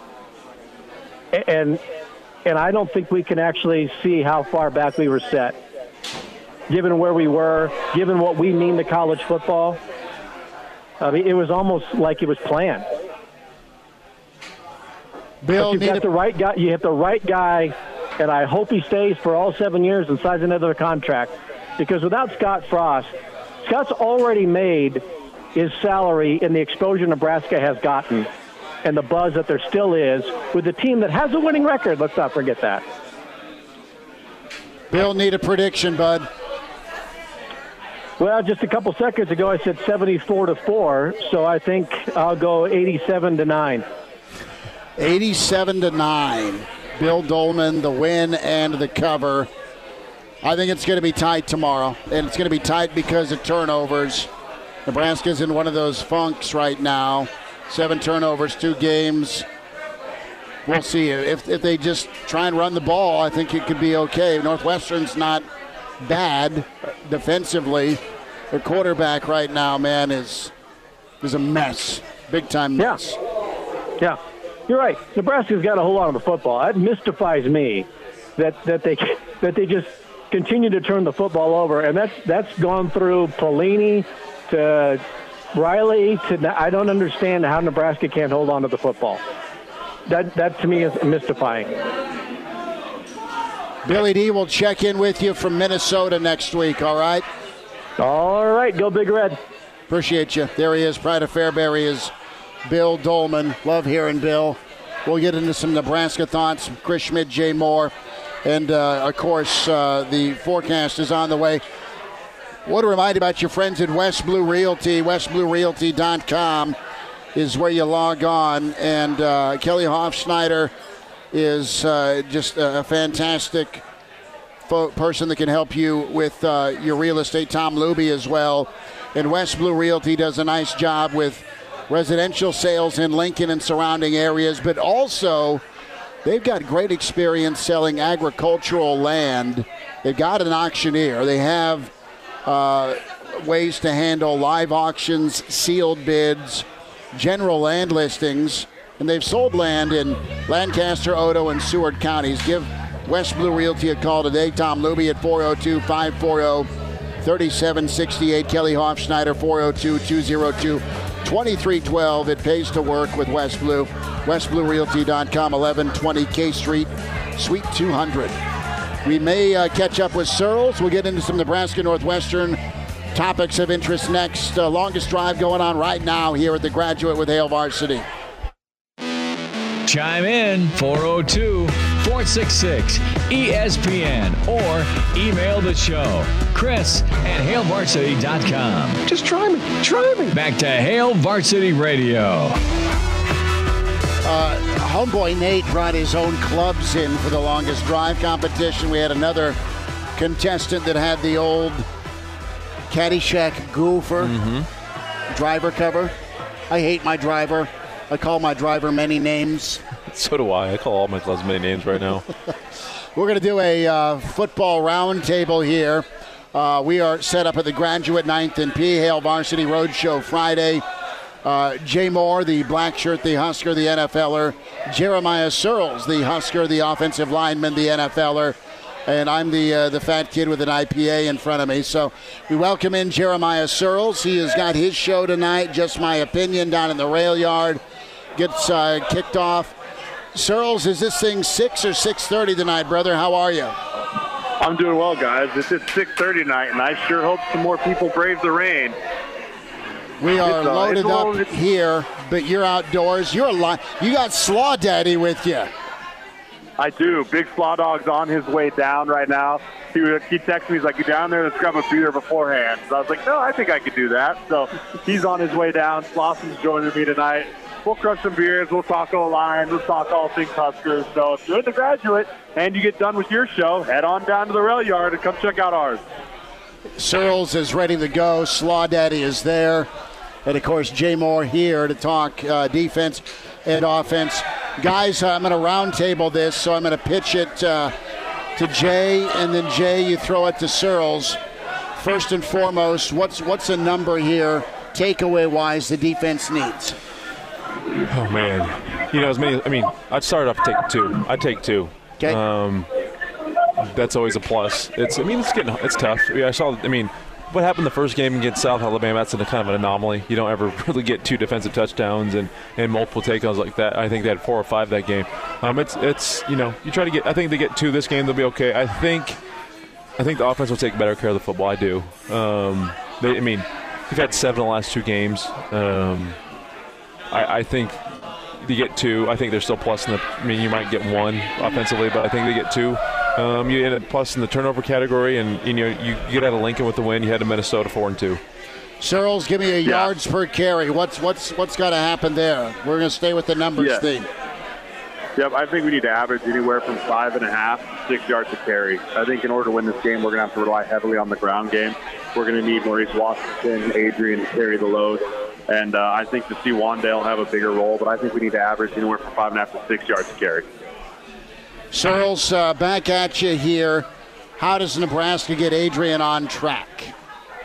And and I don't think we can actually see how far back we were set, given where we were, given what we mean to college football. I mean, it was almost like it was planned. Bill, but you've got a- the right guy. You have the right guy, and I hope he stays for all seven years and signs another contract. Because without Scott Frost, Scott's already made his salary in the exposure Nebraska has gotten, and the buzz that there still is with a team that has a winning record. Let's not forget that. Bill, need a prediction, bud. Well, just a couple seconds ago, I said seventy-four to four, so I think I'll go eighty-seven to nine. eighty-seven to nine. Bill Dolman, the win and the cover. I think it's going to be tight tomorrow, and it's going to be tight because of turnovers. Nebraska's in one of those funks right now. Seven turnovers, two games. We'll see. If, if they just try and run the ball, I think it could be okay. Northwestern's not bad defensively. Their quarterback right now, man, is is a mess. Big time mess. Yeah. yeah. You're right. Nebraska's got a whole lot of the football. That mystifies me that, that they that they just continue to turn the football over. And that's that's gone through Pelini to Riley to I don't understand how Nebraska can't hold on to the football. That that to me is mystifying. Billy D will check in with you from Minnesota next week, all right? All right, go Big Red. Appreciate you. There he is, Pride of Fairbury is Bill Dolman. Love hearing Bill. We'll get into some Nebraska thoughts, Chris Schmidt, Jay Moore, and, uh, of course, uh, the forecast is on the way. I want to remind you about your friends at West Blue Realty. west blue realty dot com is where you log on, and uh, Kelly Hofschneider is uh, just a fantastic fo- person that can help you with uh, your real estate. Tom Luby as well. And West Blue Realty does a nice job with residential sales in Lincoln and surrounding areas, but also they've got great experience selling agricultural land. They've got an auctioneer. They have uh, ways to handle live auctions, sealed bids, general land listings, and they've sold land in Lancaster, Otoe, and Seward counties. Give West Blue Realty a call today. Tom Luby at four oh two, five four oh, three seven six eight. Kelly Hofschneider, four oh two, two oh two, two three one two. It pays to work with West Blue. west blue realty dot com, eleven twenty K Street, Suite two hundred. We may uh, catch up with Searles. We'll get into some Nebraska Northwestern topics of interest next. Uh, longest drive going on right now here at the Graduate with Hail Varsity. Chime in four oh two, four six six, E S P N or email the show, Chris at hail varsity dot com. Just try me. Try me. Back to Hail Varsity Radio. Uh, homeboy Nate brought his own clubs in for the longest drive competition. We had another contestant that had the old Caddyshack Goofer mm-hmm. driver cover. I hate my driver. I call my driver many names. So do I. I call all my clubs many names right now. We're going to do a uh, football roundtable here. Uh, we are set up at the Graduate ninth and P. Hail Varsity Roadshow Friday. Uh, Jay Moore, the black shirt, the Husker, the NFLer. Jeremiah Searles, the Husker, the offensive lineman, the NFLer. And I'm the uh, the fat kid with an I P A in front of me. So we welcome in Jeremiah Searles. He has got his show tonight, Just My Opinion, down in the rail yard. Gets uh, kicked off. Searles, is this thing six or six thirty tonight, brother? How are you? I'm doing well, guys. It's at six thirty tonight, and I sure hope some more people brave the rain. We are it's, uh, loaded little, up here, but you're outdoors. You're li- You got Slaw Daddy with you. I do. Big Slaw Dog's on his way down right now. He, he texted me, he's like, you down there? Let's grab a beer beforehand. So I was like, no, I think I could do that. So he's on his way down. Slosson's joining me tonight. We'll crush some beers. We'll talk O-line. We'll talk all things Huskers. So if you're the graduate and you get done with your show, head on down to the rail yard and come check out ours. Searles is ready to go. Slaw Daddy is there. And, of course, Jay Moore here to talk uh, defense and offense. Guys, uh, I'm going to roundtable this, so I'm going to pitch it uh, to Jay, and then, Jay, you throw it to Searles. First and foremost, what's what's a number here, takeaway-wise, the defense needs? Oh, man. You know, as many – I mean, I'd start off taking two. I'd take two. Okay. Um, that's always a plus. It's. I mean, it's getting – it's tough. Yeah, I saw – I mean – what happened the first game against South Alabama, that's a kind of an anomaly. You don't ever really get two defensive touchdowns and, and multiple takedowns like that. I think they had four or five that game. Um, it's it's you know you try to get. I think they get two this game, they'll be okay. I think I think the offense will take better care of the football. I do. Um, they, I mean, we've had seven in the last two games. Um, I, I think they get two. I think they're still plus in the. I mean, you might get one offensively, but I think they get two. Um, you end up plus in the turnover category, and you know you get out of Lincoln with the win. You had to Minnesota four and two. Searles, give me a yeah. yards per carry. What's what's what's got to happen there? We're going to stay with the numbers yeah. thing. Yep, I think we need to average anywhere from five and a half to six yards a carry. I think in order to win this game, we're going to have to rely heavily on the ground game. We're going to need Maurice Washington, Adrian to carry the load. And uh, I think to see Wandale have a bigger role, but I think we need to average anywhere from five and a half to six yards a carry. Searles, uh, back at you here. How does Nebraska get Adrian on track?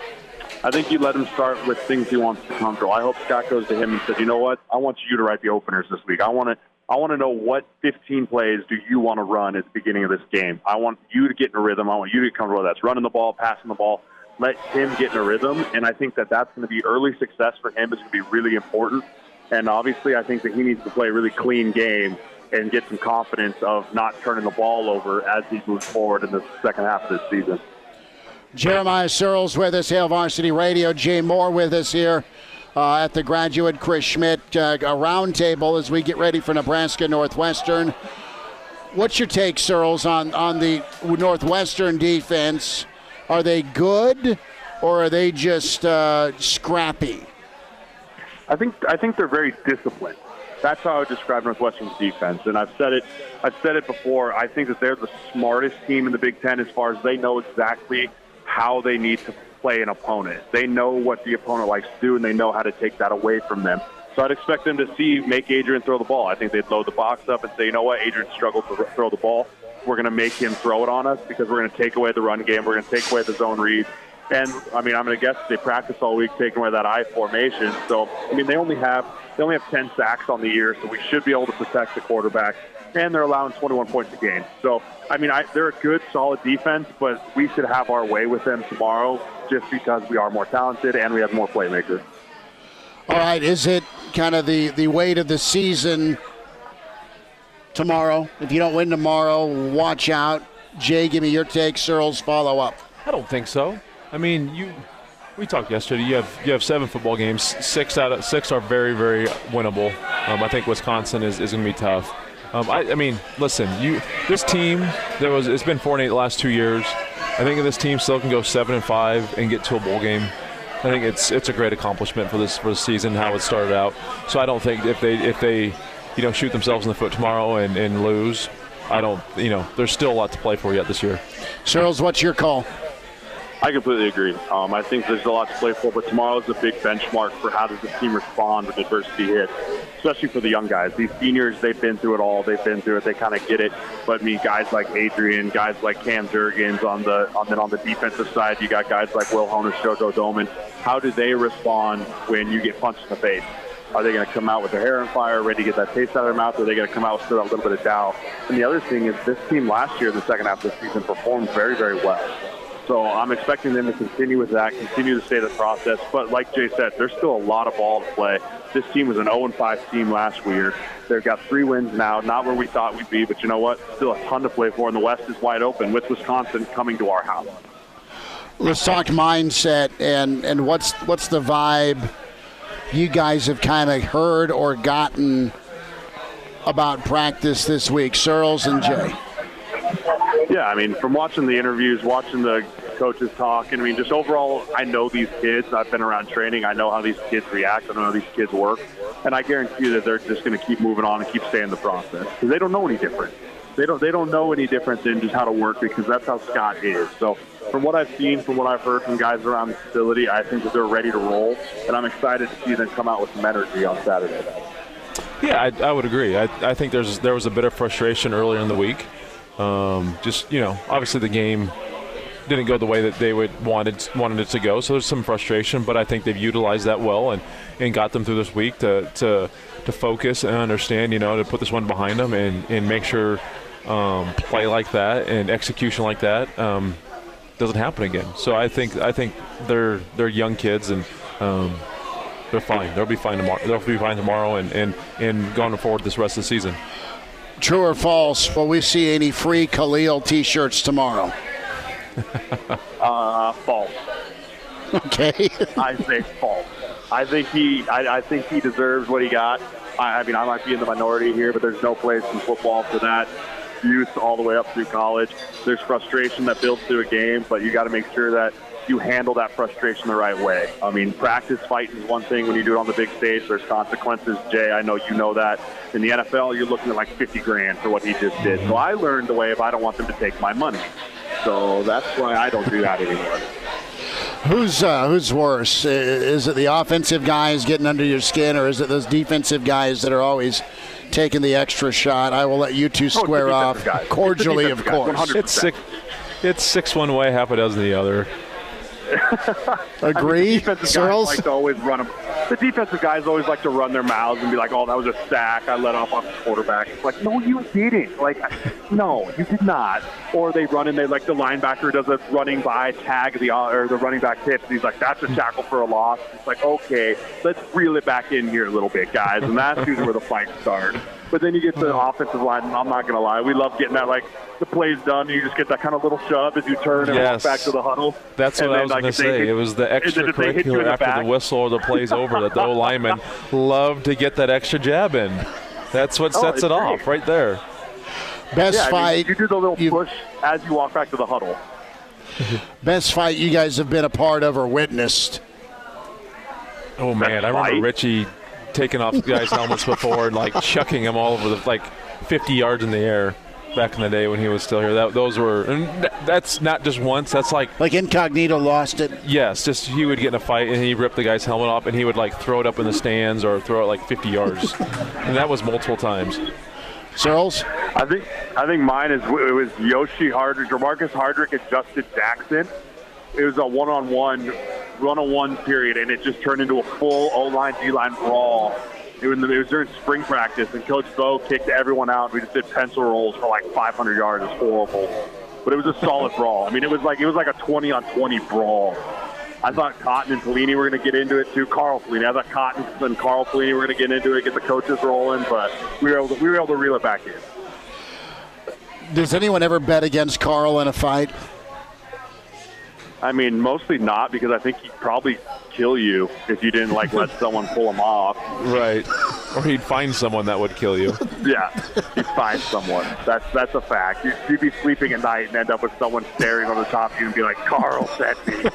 I think you let him start with things he wants to control. I hope Scott goes to him and says, you know what, I want you to write the openers this week. I want to I want to know what fifteen plays do you want to run at the beginning of this game. I want you to get in a rhythm. I want you to get comfortable with that. That's running the ball, passing the ball. Let him get in a rhythm, and I think that that's going to be early success for him. It's going to be really important. And obviously I think that he needs to play a really clean game and get some confidence of not turning the ball over as he moves forward in the second half of this season. Jeremiah Searles with us, Hail Varsity Radio. Jay Moore with us here uh, at the Graduate. Chris Schmidt, uh, a roundtable as we get ready for Nebraska Northwestern. What's your take, Searles, on, on the Northwestern defense? Are they good or are they just uh, scrappy? I think I think they're very disciplined. That's how I would describe Northwestern's defense, and I've said it. I've said it before. I think that they're the smartest team in the Big Ten as far as they know exactly how they need to play an opponent. They know what the opponent likes to do, and they know how to take that away from them. So I'd expect them to see make Adrian throw the ball. I think they'd load the box up and say, you know what, Adrian struggled to throw the ball. We're going to make him throw it on us because we're going to take away the run game. We're going to take away the zone read. And, I mean, I'm going to guess they practice all week taking away that I formation. So, I mean, they only have they only have ten sacks on the year, so we should be able to protect the quarterback. And they're allowing twenty-one points a game. So, I mean, I, they're a good, solid defense, but we should have our way with them tomorrow just because we are more talented and we have more playmakers. All right, is it kind of the, the weight of the season tomorrow? If you don't win tomorrow, watch out. Jay, give me your take. Searles, follow up. I don't think so. I mean, you. We talked yesterday. You have you have seven football games. Six out of six are very very winnable. Um, I think Wisconsin is, is going to be tough. Um, I, I mean, listen, you this team there was it's been four and eight the last two years. I think this team still can go seven and five and get to a bowl game. I think it's it's a great accomplishment for this for the season how it started out. So I don't think if they if they you know shoot themselves in the foot tomorrow and, and lose, I don't you know there's still a lot to play for yet this year. Searles, what's your call? I completely agree. Um, I think there's a lot to play for, but tomorrow is a big benchmark for how does the team respond when adversity hits, especially for the young guys. These seniors, they've been through it all. They've been through it. They kind of get it. But I mean, guys like Adrian, guys like Cam Jurgens on the on, then on the defensive side, you got guys like Will Honas, JoJo Doman. How do they respond when you get punched in the face? Are they going to come out with their hair on fire, ready to get that taste out of their mouth, or are they going to come out with still a little bit of doubt? And the other thing is this team last year, in the second half of the season, performed very, very well. So I'm expecting them to continue with that, continue to stay the process. But like Jay said, there's still a lot of ball to play. This team was an oh and five team last year. They've got three wins now, not where we thought we'd be, but you know what? Still a ton to play for, and the West is wide open with Wisconsin coming to our house. Let's talk mindset and, and what's what's the vibe you guys have kind of heard or gotten about practice this week, Searles and Jay? Yeah, I mean, from watching the interviews, watching the coaches talk, and I mean, just overall, I know these kids. I've been around training. I know how these kids react. I know how these kids work. And I guarantee you that they're just going to keep moving on and keep staying in the process because they don't know any different. They don't, they don't know any different than just how to work because that's how Scott is. So from what I've seen, from what I've heard from guys around the facility, I think that they're ready to roll, and I'm excited to see them come out with some energy on Saturday. Yeah, I, I would agree. I, I think there's there was a bit of frustration earlier in the week. Um, just, you know, obviously the game didn't go the way that they would wanted wanted it to go, so there's some frustration, but I think they've utilized that well and, and got them through this week to, to to focus and understand, you know, to put this one behind them and, and make sure um, play like that and execution like that um, doesn't happen again. So I think I think they're they're young kids and um, they're fine. They'll be fine tomorrow. They'll be fine tomorrow and, and, and going forward this rest of the season. True or false? Will we see any free Khalil T-shirts tomorrow? uh, false. Okay. I say false. I think he. I, I think he deserves what he got. I, I mean, I might be in the minority here, but there's no place in football for that. Youth all the way up through college. There's frustration that builds through a game, but you got to make sure that you handle that frustration the right way. I mean, practice fighting is one thing. When you do it on the big stage, there's consequences. Jay, I know you know that. In the N F L, you're looking at like fifty grand for what he just did. So I learned the way of I don't want them to take my money. So that's why I don't do that anymore. Who's uh, who's worse? Is it the offensive guys getting under your skin, or is it those defensive guys that are always taking the extra shot? I will let you two square oh, off guys. cordially, of course. Guys, it's six, it's six one way, half a dozen the other. Agree, I mean, Searles? Like to always run them. The defensive guys always like to run their mouths and be like, "Oh, that was a sack. I let off on the quarterback." It's like, no, you didn't. Like, no, you did not. Or they run and they like the linebacker does a running by tag the or the running back tips. And he's like, "That's a tackle for a loss." It's like, okay, let's reel it back in here a little bit, guys. And that's usually where the fight starts. But then you get to the offensive line, and I'm not going to lie, we love getting that, like, the play's done, and you just get that kind of little shove as you turn and yes. walk back to the huddle. That's what and I was like, going to say. Hit, it was the extracurricular after the, the whistle or the play's over that the O-linemen love to get that extra jab in. That's what oh, sets it great. off right there. Best yeah, fight. I mean, you do the little you, push as you walk back to the huddle. Best fight you guys have been a part of or witnessed? Oh, man. Best I remember fight? Richie taking off guys' helmets before and, like, chucking them all over the, like, fifty yards in the air back in the day when he was still here. That Those were – and that's not just once. That's like – Like Incognito lost it? Yes. Just he would get in a fight and he ripped the guy's helmet off and he would, like, throw it up in the stands or throw it, like, fifty yards. And that was multiple times. Searles? I think I think mine is – it was Yoshi Hardrick, Jamarcus Hardrick and Justin Jackson. It was a one-on-one, one-on-one period, and it just turned into a full O-line, D-line brawl. It was, it was during spring practice, and Coach Bo kicked everyone out. We just did pencil rolls for like five hundred yards. It was horrible. But it was a solid brawl. I mean, it was like it was like a twenty on twenty brawl. I thought Cotton and Pelini were going to get into it too. Carl Pelini. I thought Cotton and Carl Pelini were going to get into it, get the coaches rolling, but we were able to, we were able to reel it back in. Does anyone ever bet against Carl in a fight? I mean, mostly not, because I think he'd probably kill you if you didn't, like, let someone pull him off. Right. Or he'd find someone that would kill you. Yeah, he'd find someone. That's that's a fact. You'd, you'd be sleeping at night and end up with someone staring on the top of you and be like, Carl sent me.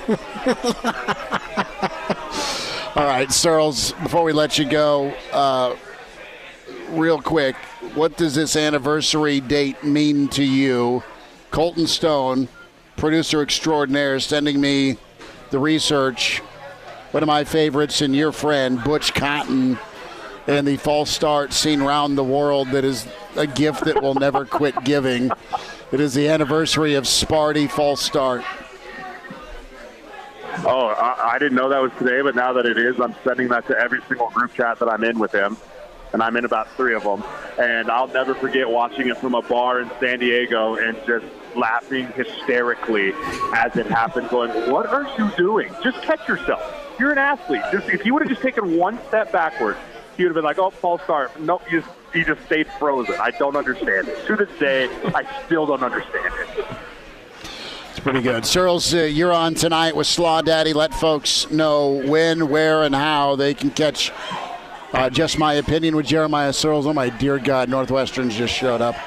All right, Searles, before we let you go, uh, real quick, what does this anniversary date mean to you? Colton Stone, producer extraordinaire, sending me the research. One of my favorites and your friend, Butch Cotton, and the false start seen around the world that is a gift that will never quit giving. It is the anniversary of Sparty false start. Oh, I, I didn't know that was today, but now that it is, I'm sending that to every single group chat that I'm in with him, and I'm in about three of them. And I'll never forget watching it from a bar in San Diego and just laughing hysterically as it happened, going, what are you doing? Just catch yourself. You're an athlete. Just, if you would have just taken one step backwards, he would have been like, oh, false start. Nope, you just, he just stayed frozen. I don't understand it. To this day, I still don't understand it. It's pretty good. Searles, uh, you're on tonight with Slaw Daddy. Let folks know when, where, and how they can catch uh, Just My Opinion with Jeremiah Searles. Oh, my dear God, Northwestern's just showed up.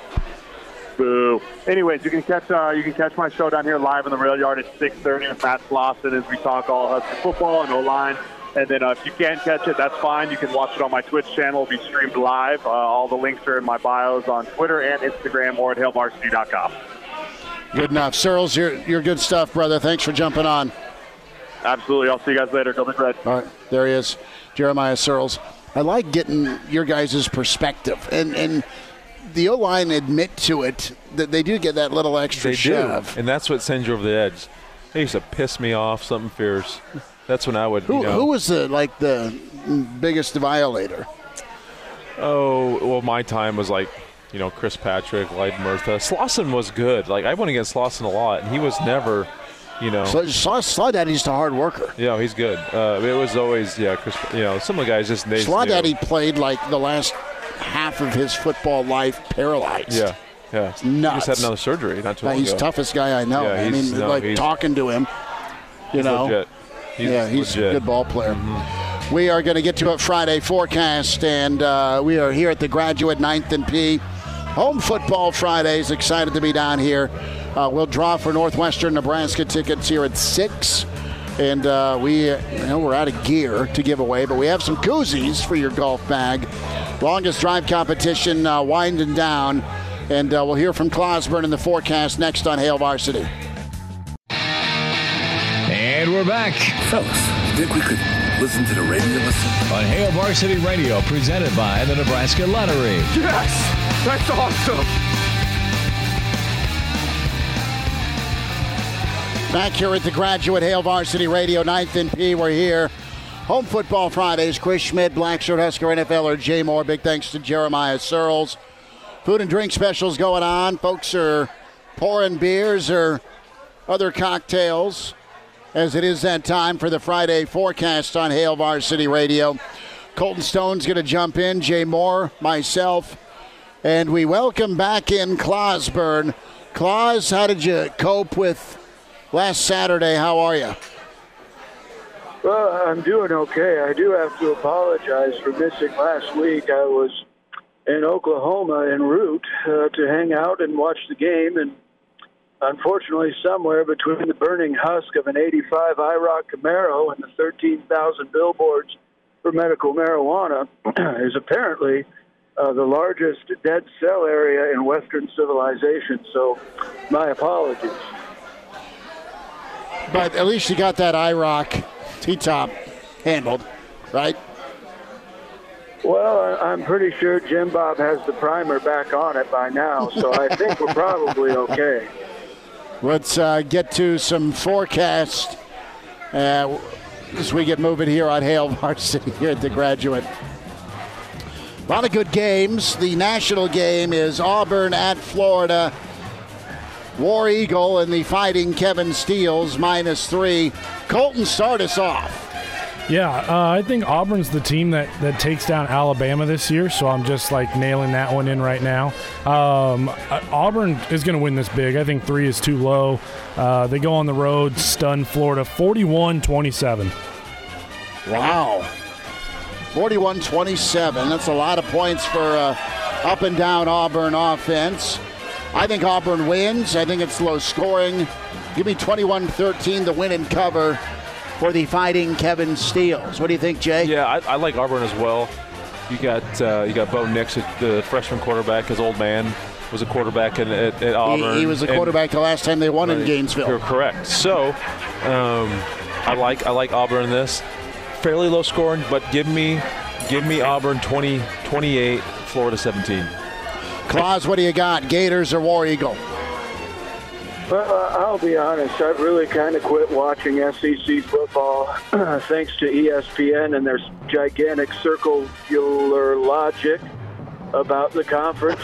Boo. Anyways, you can catch uh, you can catch my show down here live in the Rail Yard at six thirty with Matt Slauson as we talk all Husker football and O-line. And then uh, if you can't catch it, that's fine. You can watch it on my Twitch channel. It'll be streamed live. Uh, all the links are in my bios on Twitter and Instagram or at hail varsity dot com. Good enough. Searles, you're, you're good stuff, brother. Thanks for jumping on. Absolutely. I'll see you guys later. Go Big Red. All right. There he is, Jeremiah Searles. I like getting your guys' perspective. And, and the O-line admit to it that they do get that little extra they shove. Do. And that's what sends you over the edge. They used to piss me off, something fierce. That's when I would, who, you know. Who was the, like, the biggest violator? Oh, well, my time was like, you know, Chris Patrick, Lyde Murtha. Slauson was good. Like, I went against Slauson a lot, and he was never, you know. So, Slaw, Slaw Daddy's just a hard worker. Yeah, he's good. Uh, it was always, yeah, Chris, you know, some of the guys just, they Slaw Daddy played, like, the last half of his football life paralyzed. Yeah, yeah. It's nuts. He just had another surgery not too long He's ago. the toughest guy I know. Yeah, I mean, no, like, talking to him, you he's know. Legit. He's yeah, he's legit. a good ball player. Mm-hmm. We are going to get to a Friday forecast, and uh, we are here at the Graduate ninth and P. Home Football Fridays. Excited to be down here. Uh, we'll draw for Northwestern Nebraska tickets here at six. And uh, we, you know, we're out of gear to give away, but we have some koozies for your golf bag. Longest drive competition uh, winding down. And uh, we'll hear from Clausburn in the forecast next on Hail Varsity. And we're back. Fellas, think we could listen to the radio listen? On Hail Varsity Radio, presented by the Nebraska Lottery. Yes! That's awesome! Back here at the Graduate Hail Varsity Radio, ninth and P. We're here. Home Football Fridays. Chris Schmidt, Black Shirt Husker N F L or Jay Moore. Big thanks to Jeremiah Searles. Food and drink specials going on. Folks are pouring beers or other cocktails, as it is that time for the Friday forecast on Hail Varsity Radio. Colton Stone's going to jump in, Jay Moore, myself, and we welcome back in Clausburn. Claus, how did you cope with last Saturday? How are you? Well, I'm doing okay. I do have to apologize for missing last week. I was in Oklahoma en route uh, to hang out and watch the game, and unfortunately, somewhere between the burning husk of an eighty-five I ROC Camaro and the thirteen thousand billboards for medical marijuana is apparently uh, the largest dead cell area in Western civilization. So, my apologies. But at least you got that I ROC T-top handled, right? Well, I'm pretty sure Jim Bob has the primer back on it by now, so I think we're probably okay. Let's uh, get to some forecast uh, as we get moving here on Hail Varsity here at the Graduate. A lot of good games. The national game is Auburn at Florida. War Eagle and the Fighting Kevin Steels minus three. Colton, start us off. Yeah, uh, I think Auburn's the team that, that takes down Alabama this year, so I'm just like nailing that one in right now. Um, Auburn is going to win this big. I think three is too low. Uh, they go on the road, stun Florida, forty-one twenty-seven. Wow. forty-one twenty-seven. That's a lot of points for uh, up and down Auburn offense. I think Auburn wins. I think it's low scoring. Give me twenty-one thirteen, the win and cover for the Fighting Kevin Steels. What do you think, Jay? Yeah, I, I like Auburn as well. You got uh, you got Bo Nix, the freshman quarterback. His old man was a quarterback in, at, at Auburn. He, he was a quarterback and, the last time they won right, in Gainesville. You're correct. So um, I like I like Auburn in this. Fairly low scoring, but give me give me Auburn twenty, twenty-eight, Florida seventeen. Claus, what do you got? Gators or War Eagle? Well, uh, I'll be honest. I've really kind of quit watching S E C football thanks to E S P N and their gigantic circular logic about the conference.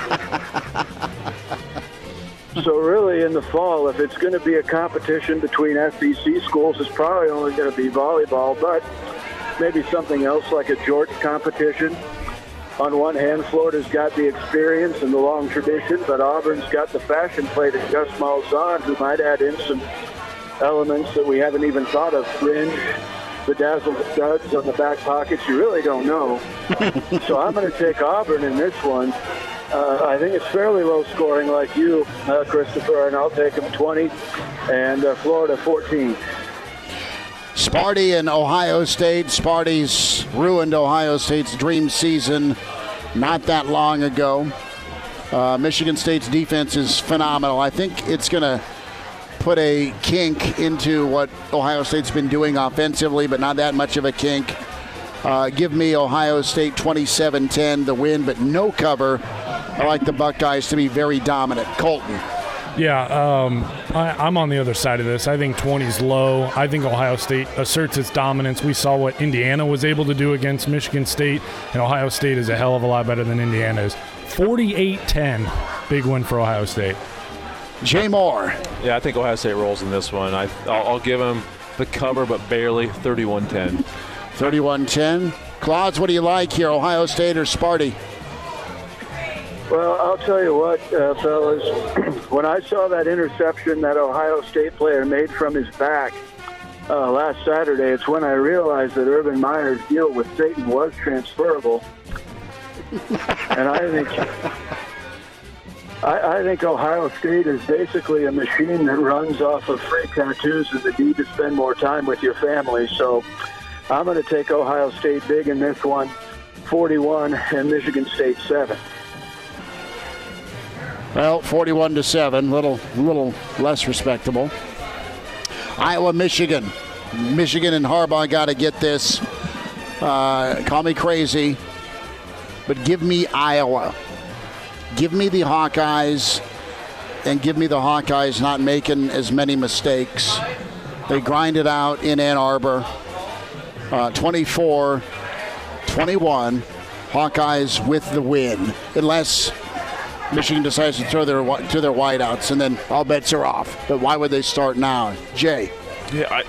So really in the fall, if it's going to be a competition between S E C schools, it's probably only going to be volleyball, but maybe something else like a jorts competition. On one hand, Florida's got the experience and the long tradition, but Auburn's got the fashion plate of Gus Malzahn, who might add in some elements that we haven't even thought of. Fringe, bedazzled studs on the back pockets. You really don't know. So I'm going to take Auburn in this one. Uh, I think it's fairly low scoring like you, uh, Christopher, and I'll take them twenty and uh, Florida fourteen. Sparty and Ohio State. Sparty's ruined Ohio State's dream season not that long ago. Uh, Michigan State's defense is phenomenal. I think it's going to put a kink into what Ohio State's been doing offensively, but not that much of a kink. Uh, give me Ohio State twenty-seven ten, the win, but no cover. I like the Buckeyes to be very dominant. Colton. Yeah, um, I, I'm on the other side of this. I think twenty is low. I think Ohio State asserts its dominance. We saw what Indiana was able to do against Michigan State, and Ohio State is a hell of a lot better than Indiana is. forty-eight ten, big win for Ohio State. Jay Moore. Yeah, I think Ohio State rolls in this one. I, I'll, I'll give them the cover, but barely, thirty-one ten. thirty-one ten. Claudes, what do you like here, Ohio State or Sparty? Well, I'll tell you what, uh, fellas. When I saw that interception that Ohio State player made from his back uh, last Saturday, it's when I realized that Urban Meyer's deal with Satan was transferable. And I think I, I think Ohio State is basically a machine that runs off of free tattoos and the need to spend more time with your family. So I'm going to take Ohio State big in this one, forty-one, and Michigan State seven. Well, forty-one to seven, little little less respectable. Iowa, Michigan. Michigan and Harbaugh got to get this. Uh, call me crazy, but give me Iowa. Give me the Hawkeyes, and give me the Hawkeyes not making as many mistakes. They grind it out in Ann Arbor. Uh, twenty-four twenty-one, Hawkeyes with the win, unless Michigan decides to throw their to their wideouts, and then all bets are off. But why would they start now? Jay? Yeah, I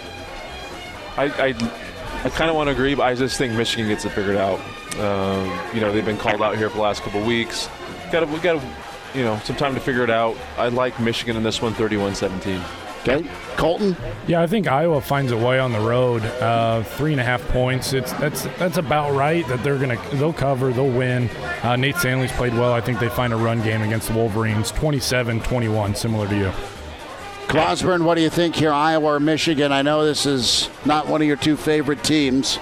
I, I, I kind of want to agree, but I just think Michigan gets it figured out. Um, you know, they've been called out here for the last couple of weeks. Got we got you know some time to figure it out. I like Michigan in this one, thirty-one seventeen. Okay, Colton. Yeah, I think Iowa finds a way on the road. Uh, three and a half points. It's that's that's about right. That they're gonna they'll cover, they'll win. Uh, Nate Stanley's played well. I think they find a run game against the Wolverines. twenty-seven twenty-one, similar to you. Clausburn, what do you think here, Iowa or Michigan? I know this is not one of your two favorite teams.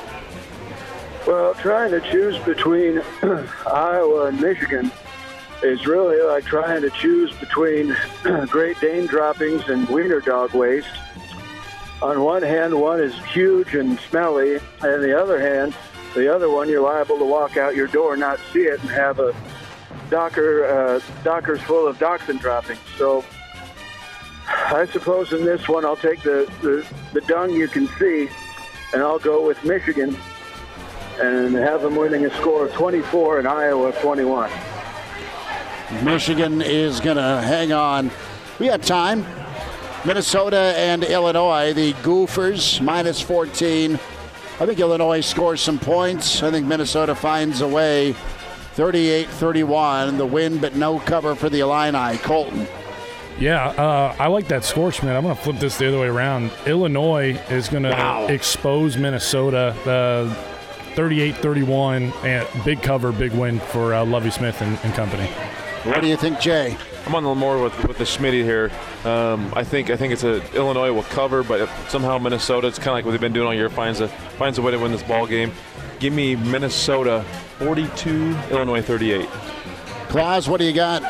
Well, trying to choose between Iowa and Michigan is really like trying to choose between Great Dane droppings and wiener dog waste. On one hand, one is huge and smelly, and the other hand, the other one, you're liable to walk out your door, not see it, and have a docker, uh, dockers full of dachshund droppings. So I suppose in this one, I'll take the, the, the dung you can see, and I'll go with Michigan and have them winning a score of twenty-four and Iowa twenty-one. Michigan is going to hang on. We got time. Minnesota and Illinois, the Gophers, minus fourteen. I think Illinois scores some points. I think Minnesota finds a way. thirty-eight thirty-one, the win, but no cover for the Illini. Colton. Yeah, uh, I like that score, Schmidt. I'm going to flip this the other way around. Illinois is going to wow. expose Minnesota. Uh, thirty-eight thirty-one, and big cover, big win for uh, Lovie Smith and, and company. What do you think, Jay? I'm on the more with, with the Schmitty here. Um, I think I think it's a Illinois will cover, but if somehow Minnesota, it's kind of like what they've been doing all year, finds a finds a way to win this ball game. Give me Minnesota forty-two, Illinois thirty-eight. Claus, what do you got?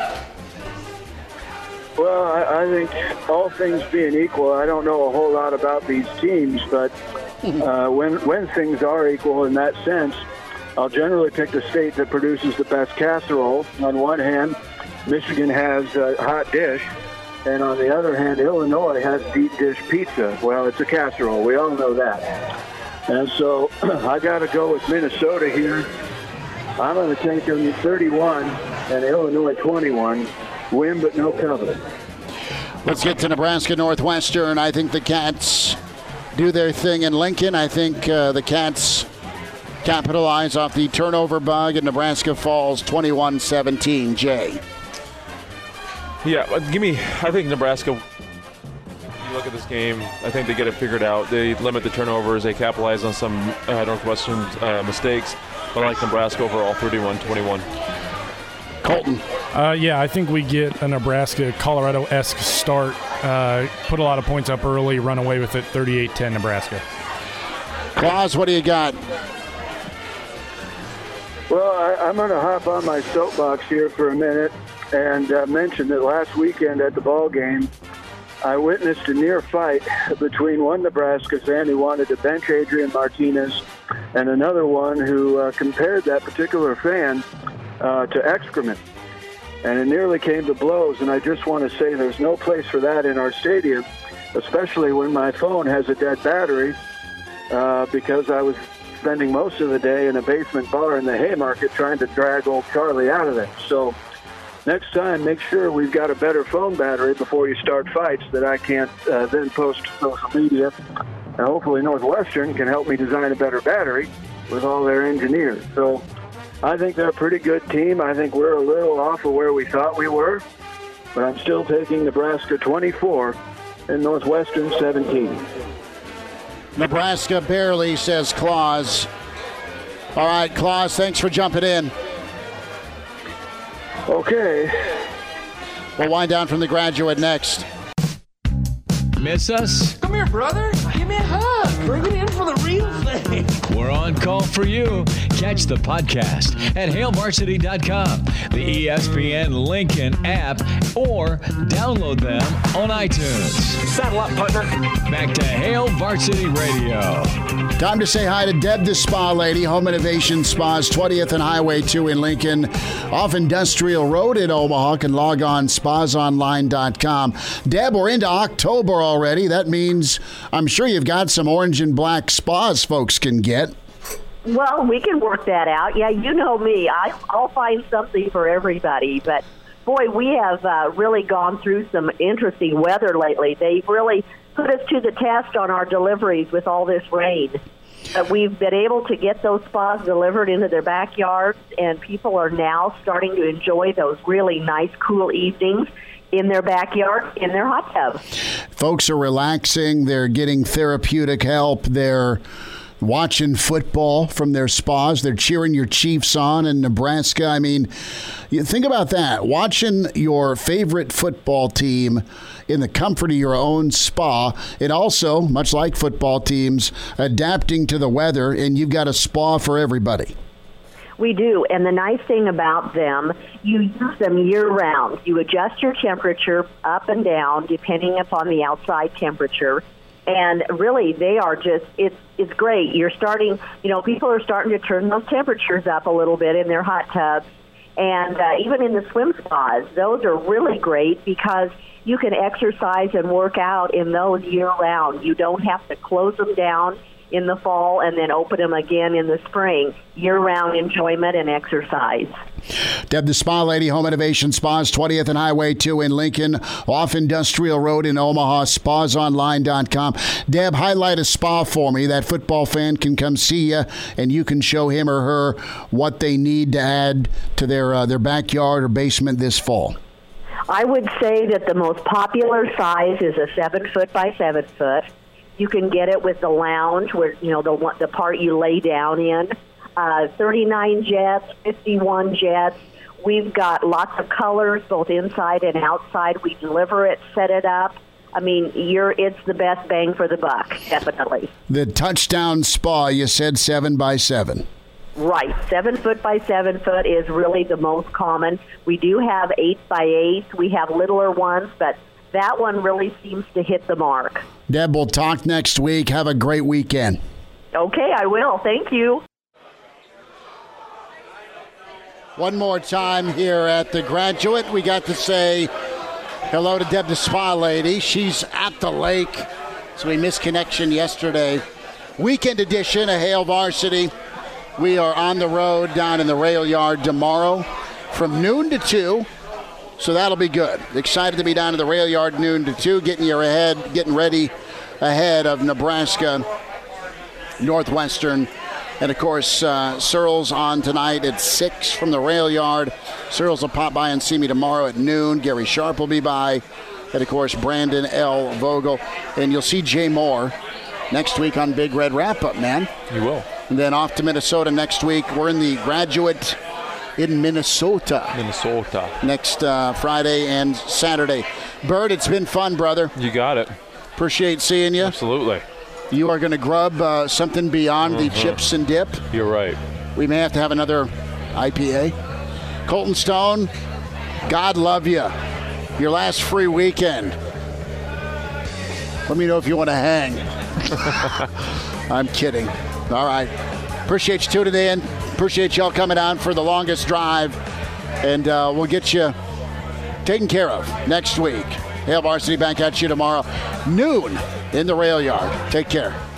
Well, I, I think all things being equal, I don't know a whole lot about these teams, but uh, when when things are equal in that sense, I'll generally pick the state that produces the best casserole. On one hand, Michigan has a hot dish, And on the other hand, Illinois has deep dish pizza. Well, it's a casserole. We all know that. And so I got to go with Minnesota here. I'm going to take them thirty-one and Illinois twenty-one. Win, but no cover. Let's get to Nebraska Northwestern. I think the Cats do their thing in Lincoln. I think uh, the Cats capitalize off the turnover bug, and Nebraska falls twenty-one seventeen. Jay. Yeah, give me, I think Nebraska, you look at this game, I think they get it figured out. They limit the turnovers. They capitalize on some uh, Northwestern uh, mistakes. But I like Nebraska overall, thirty-one twenty-one. Colton. Uh, yeah, I think we get a Nebraska-Colorado-esque start. Uh, put a lot of points up early, run away with it, thirty-eight ten Nebraska. Claus, what do you got? Well, I, I'm going to hop on my soapbox here for a minute and uh, mention that last weekend at the ball game, I witnessed a near fight between one Nebraska fan who wanted to bench Adrian Martinez and another one who uh, compared that particular fan uh, to excrement. And it nearly came to blows, and I just want to say there's no place for that in our stadium, especially when my phone has a dead battery, uh, because I was spending most of the day in a basement bar in the Haymarket trying to drag old Charlie out of there. So next time, make sure we've got a better phone battery before you start fights that I can't uh, then post to social media. And hopefully Northwestern can help me design a better battery with all their engineers. So I think they're a pretty good team. I think we're a little off of where we thought we were, but I'm still taking Nebraska twenty-four and Northwestern seventeen. Nebraska barely, says Claus. All right, Claus, thanks for jumping in. Okay. We'll wind down from the Graduate next. Miss us? Come here, brother. Give me a hug. Bring it in for the real thing. We're on call for you. Catch the podcast at hail varsity dot com, the E S P N Lincoln app, or download them on iTunes. Saddle up, partner. Back to Hail Varsity Radio. Time to say hi to Deb, the spa lady, Home Innovation Spas, twentieth and Highway two in Lincoln, off Industrial Road in Omaha. Can log on spas online dot com. Deb, we're into October already. That means I'm sure you've got some orange and black spas folks can get. Well, we can work that out. Yeah, you know me. I, I'll find something for everybody. But, boy, we have uh, really gone through some interesting weather lately. They've really put us to the test on our deliveries with all this rain. Uh, we've been able to get those spas delivered into their backyards, and people are now starting to enjoy those really nice, cool evenings in their backyard, in their hot tub. Folks are relaxing. They're getting therapeutic help. They're watching football from their spas. They're cheering your Chiefs on in Nebraska. I mean, you think about that. Watching your favorite football team in the comfort of your own spa. And also, much like football teams, adapting to the weather, and you've got a spa for everybody. We do, and the nice thing about them, you use them year-round. You adjust your temperature up and down depending upon the outside temperature, and really they are just, it's it's great. You're starting, you know, people are starting to turn those temperatures up a little bit in their hot tubs, and uh, even in the swim spas. Those are really great because you can exercise and work out in those year-round. You don't have to close them down in the fall and then open them again in the spring. Year-round enjoyment and exercise. Deb, the spa lady, Home Innovation Spas, twentieth and Highway two in Lincoln, off Industrial Road in Omaha, spas online dot com. Deb, highlight a spa for me. That football fan can come see you, and you can show him or her what they need to add to their uh, their backyard or basement this fall. I would say that the most popular size is a seven foot by seven foot. You can get it with the lounge, where you know the the part you lay down in. Uh, thirty-nine jets, fifty-one jets. We've got lots of colors, both inside and outside. We deliver it, set it up. I mean, you're it's the best bang for the buck, definitely. The Touchdown Spa, you said seven by seven. Right, seven foot by seven foot is really the most common. We do have eight by eight. We have littler ones, but that one really seems to hit the mark. Deb, we'll talk next week. Have a great weekend. Okay, I will. Thank you. One more time here at the Graduate, we got to say Hello to Deb, the spa lady. She's at the lake, so we missed connection yesterday. Weekend edition of Hail Varsity. We are on the road down in the rail yard tomorrow from noon to two, so that'll be good. Excited to be down in the rail yard noon to two, getting you ahead, getting ready ahead of Nebraska Northwestern. And, of course, uh, Searles on tonight at six from the rail yard. Searles will pop by and see me tomorrow at noon. Gary Sharp will be by. And, of course, Brandon L. Vogel. And you'll see Jay Moore next week on Big Red Wrap-Up, man. You will. And then off to Minnesota next week. We're in the Graduate in Minnesota. Minnesota. Next uh, Friday and Saturday. Bird, it's been fun, brother. You got it. Appreciate seeing you. Absolutely. You are going to grub uh, something beyond mm-hmm. the chips and dip. You're right. We may have to have another I P A. Colton Stone, God love you. Your last free weekend. Let me know if you want to hang. I'm kidding. All right. Appreciate you tuning in. Appreciate y'all coming on for the longest drive. And uh, we'll get you taken care of next week. Hail Varsity back at you tomorrow. Noon in the rail yard. Take care.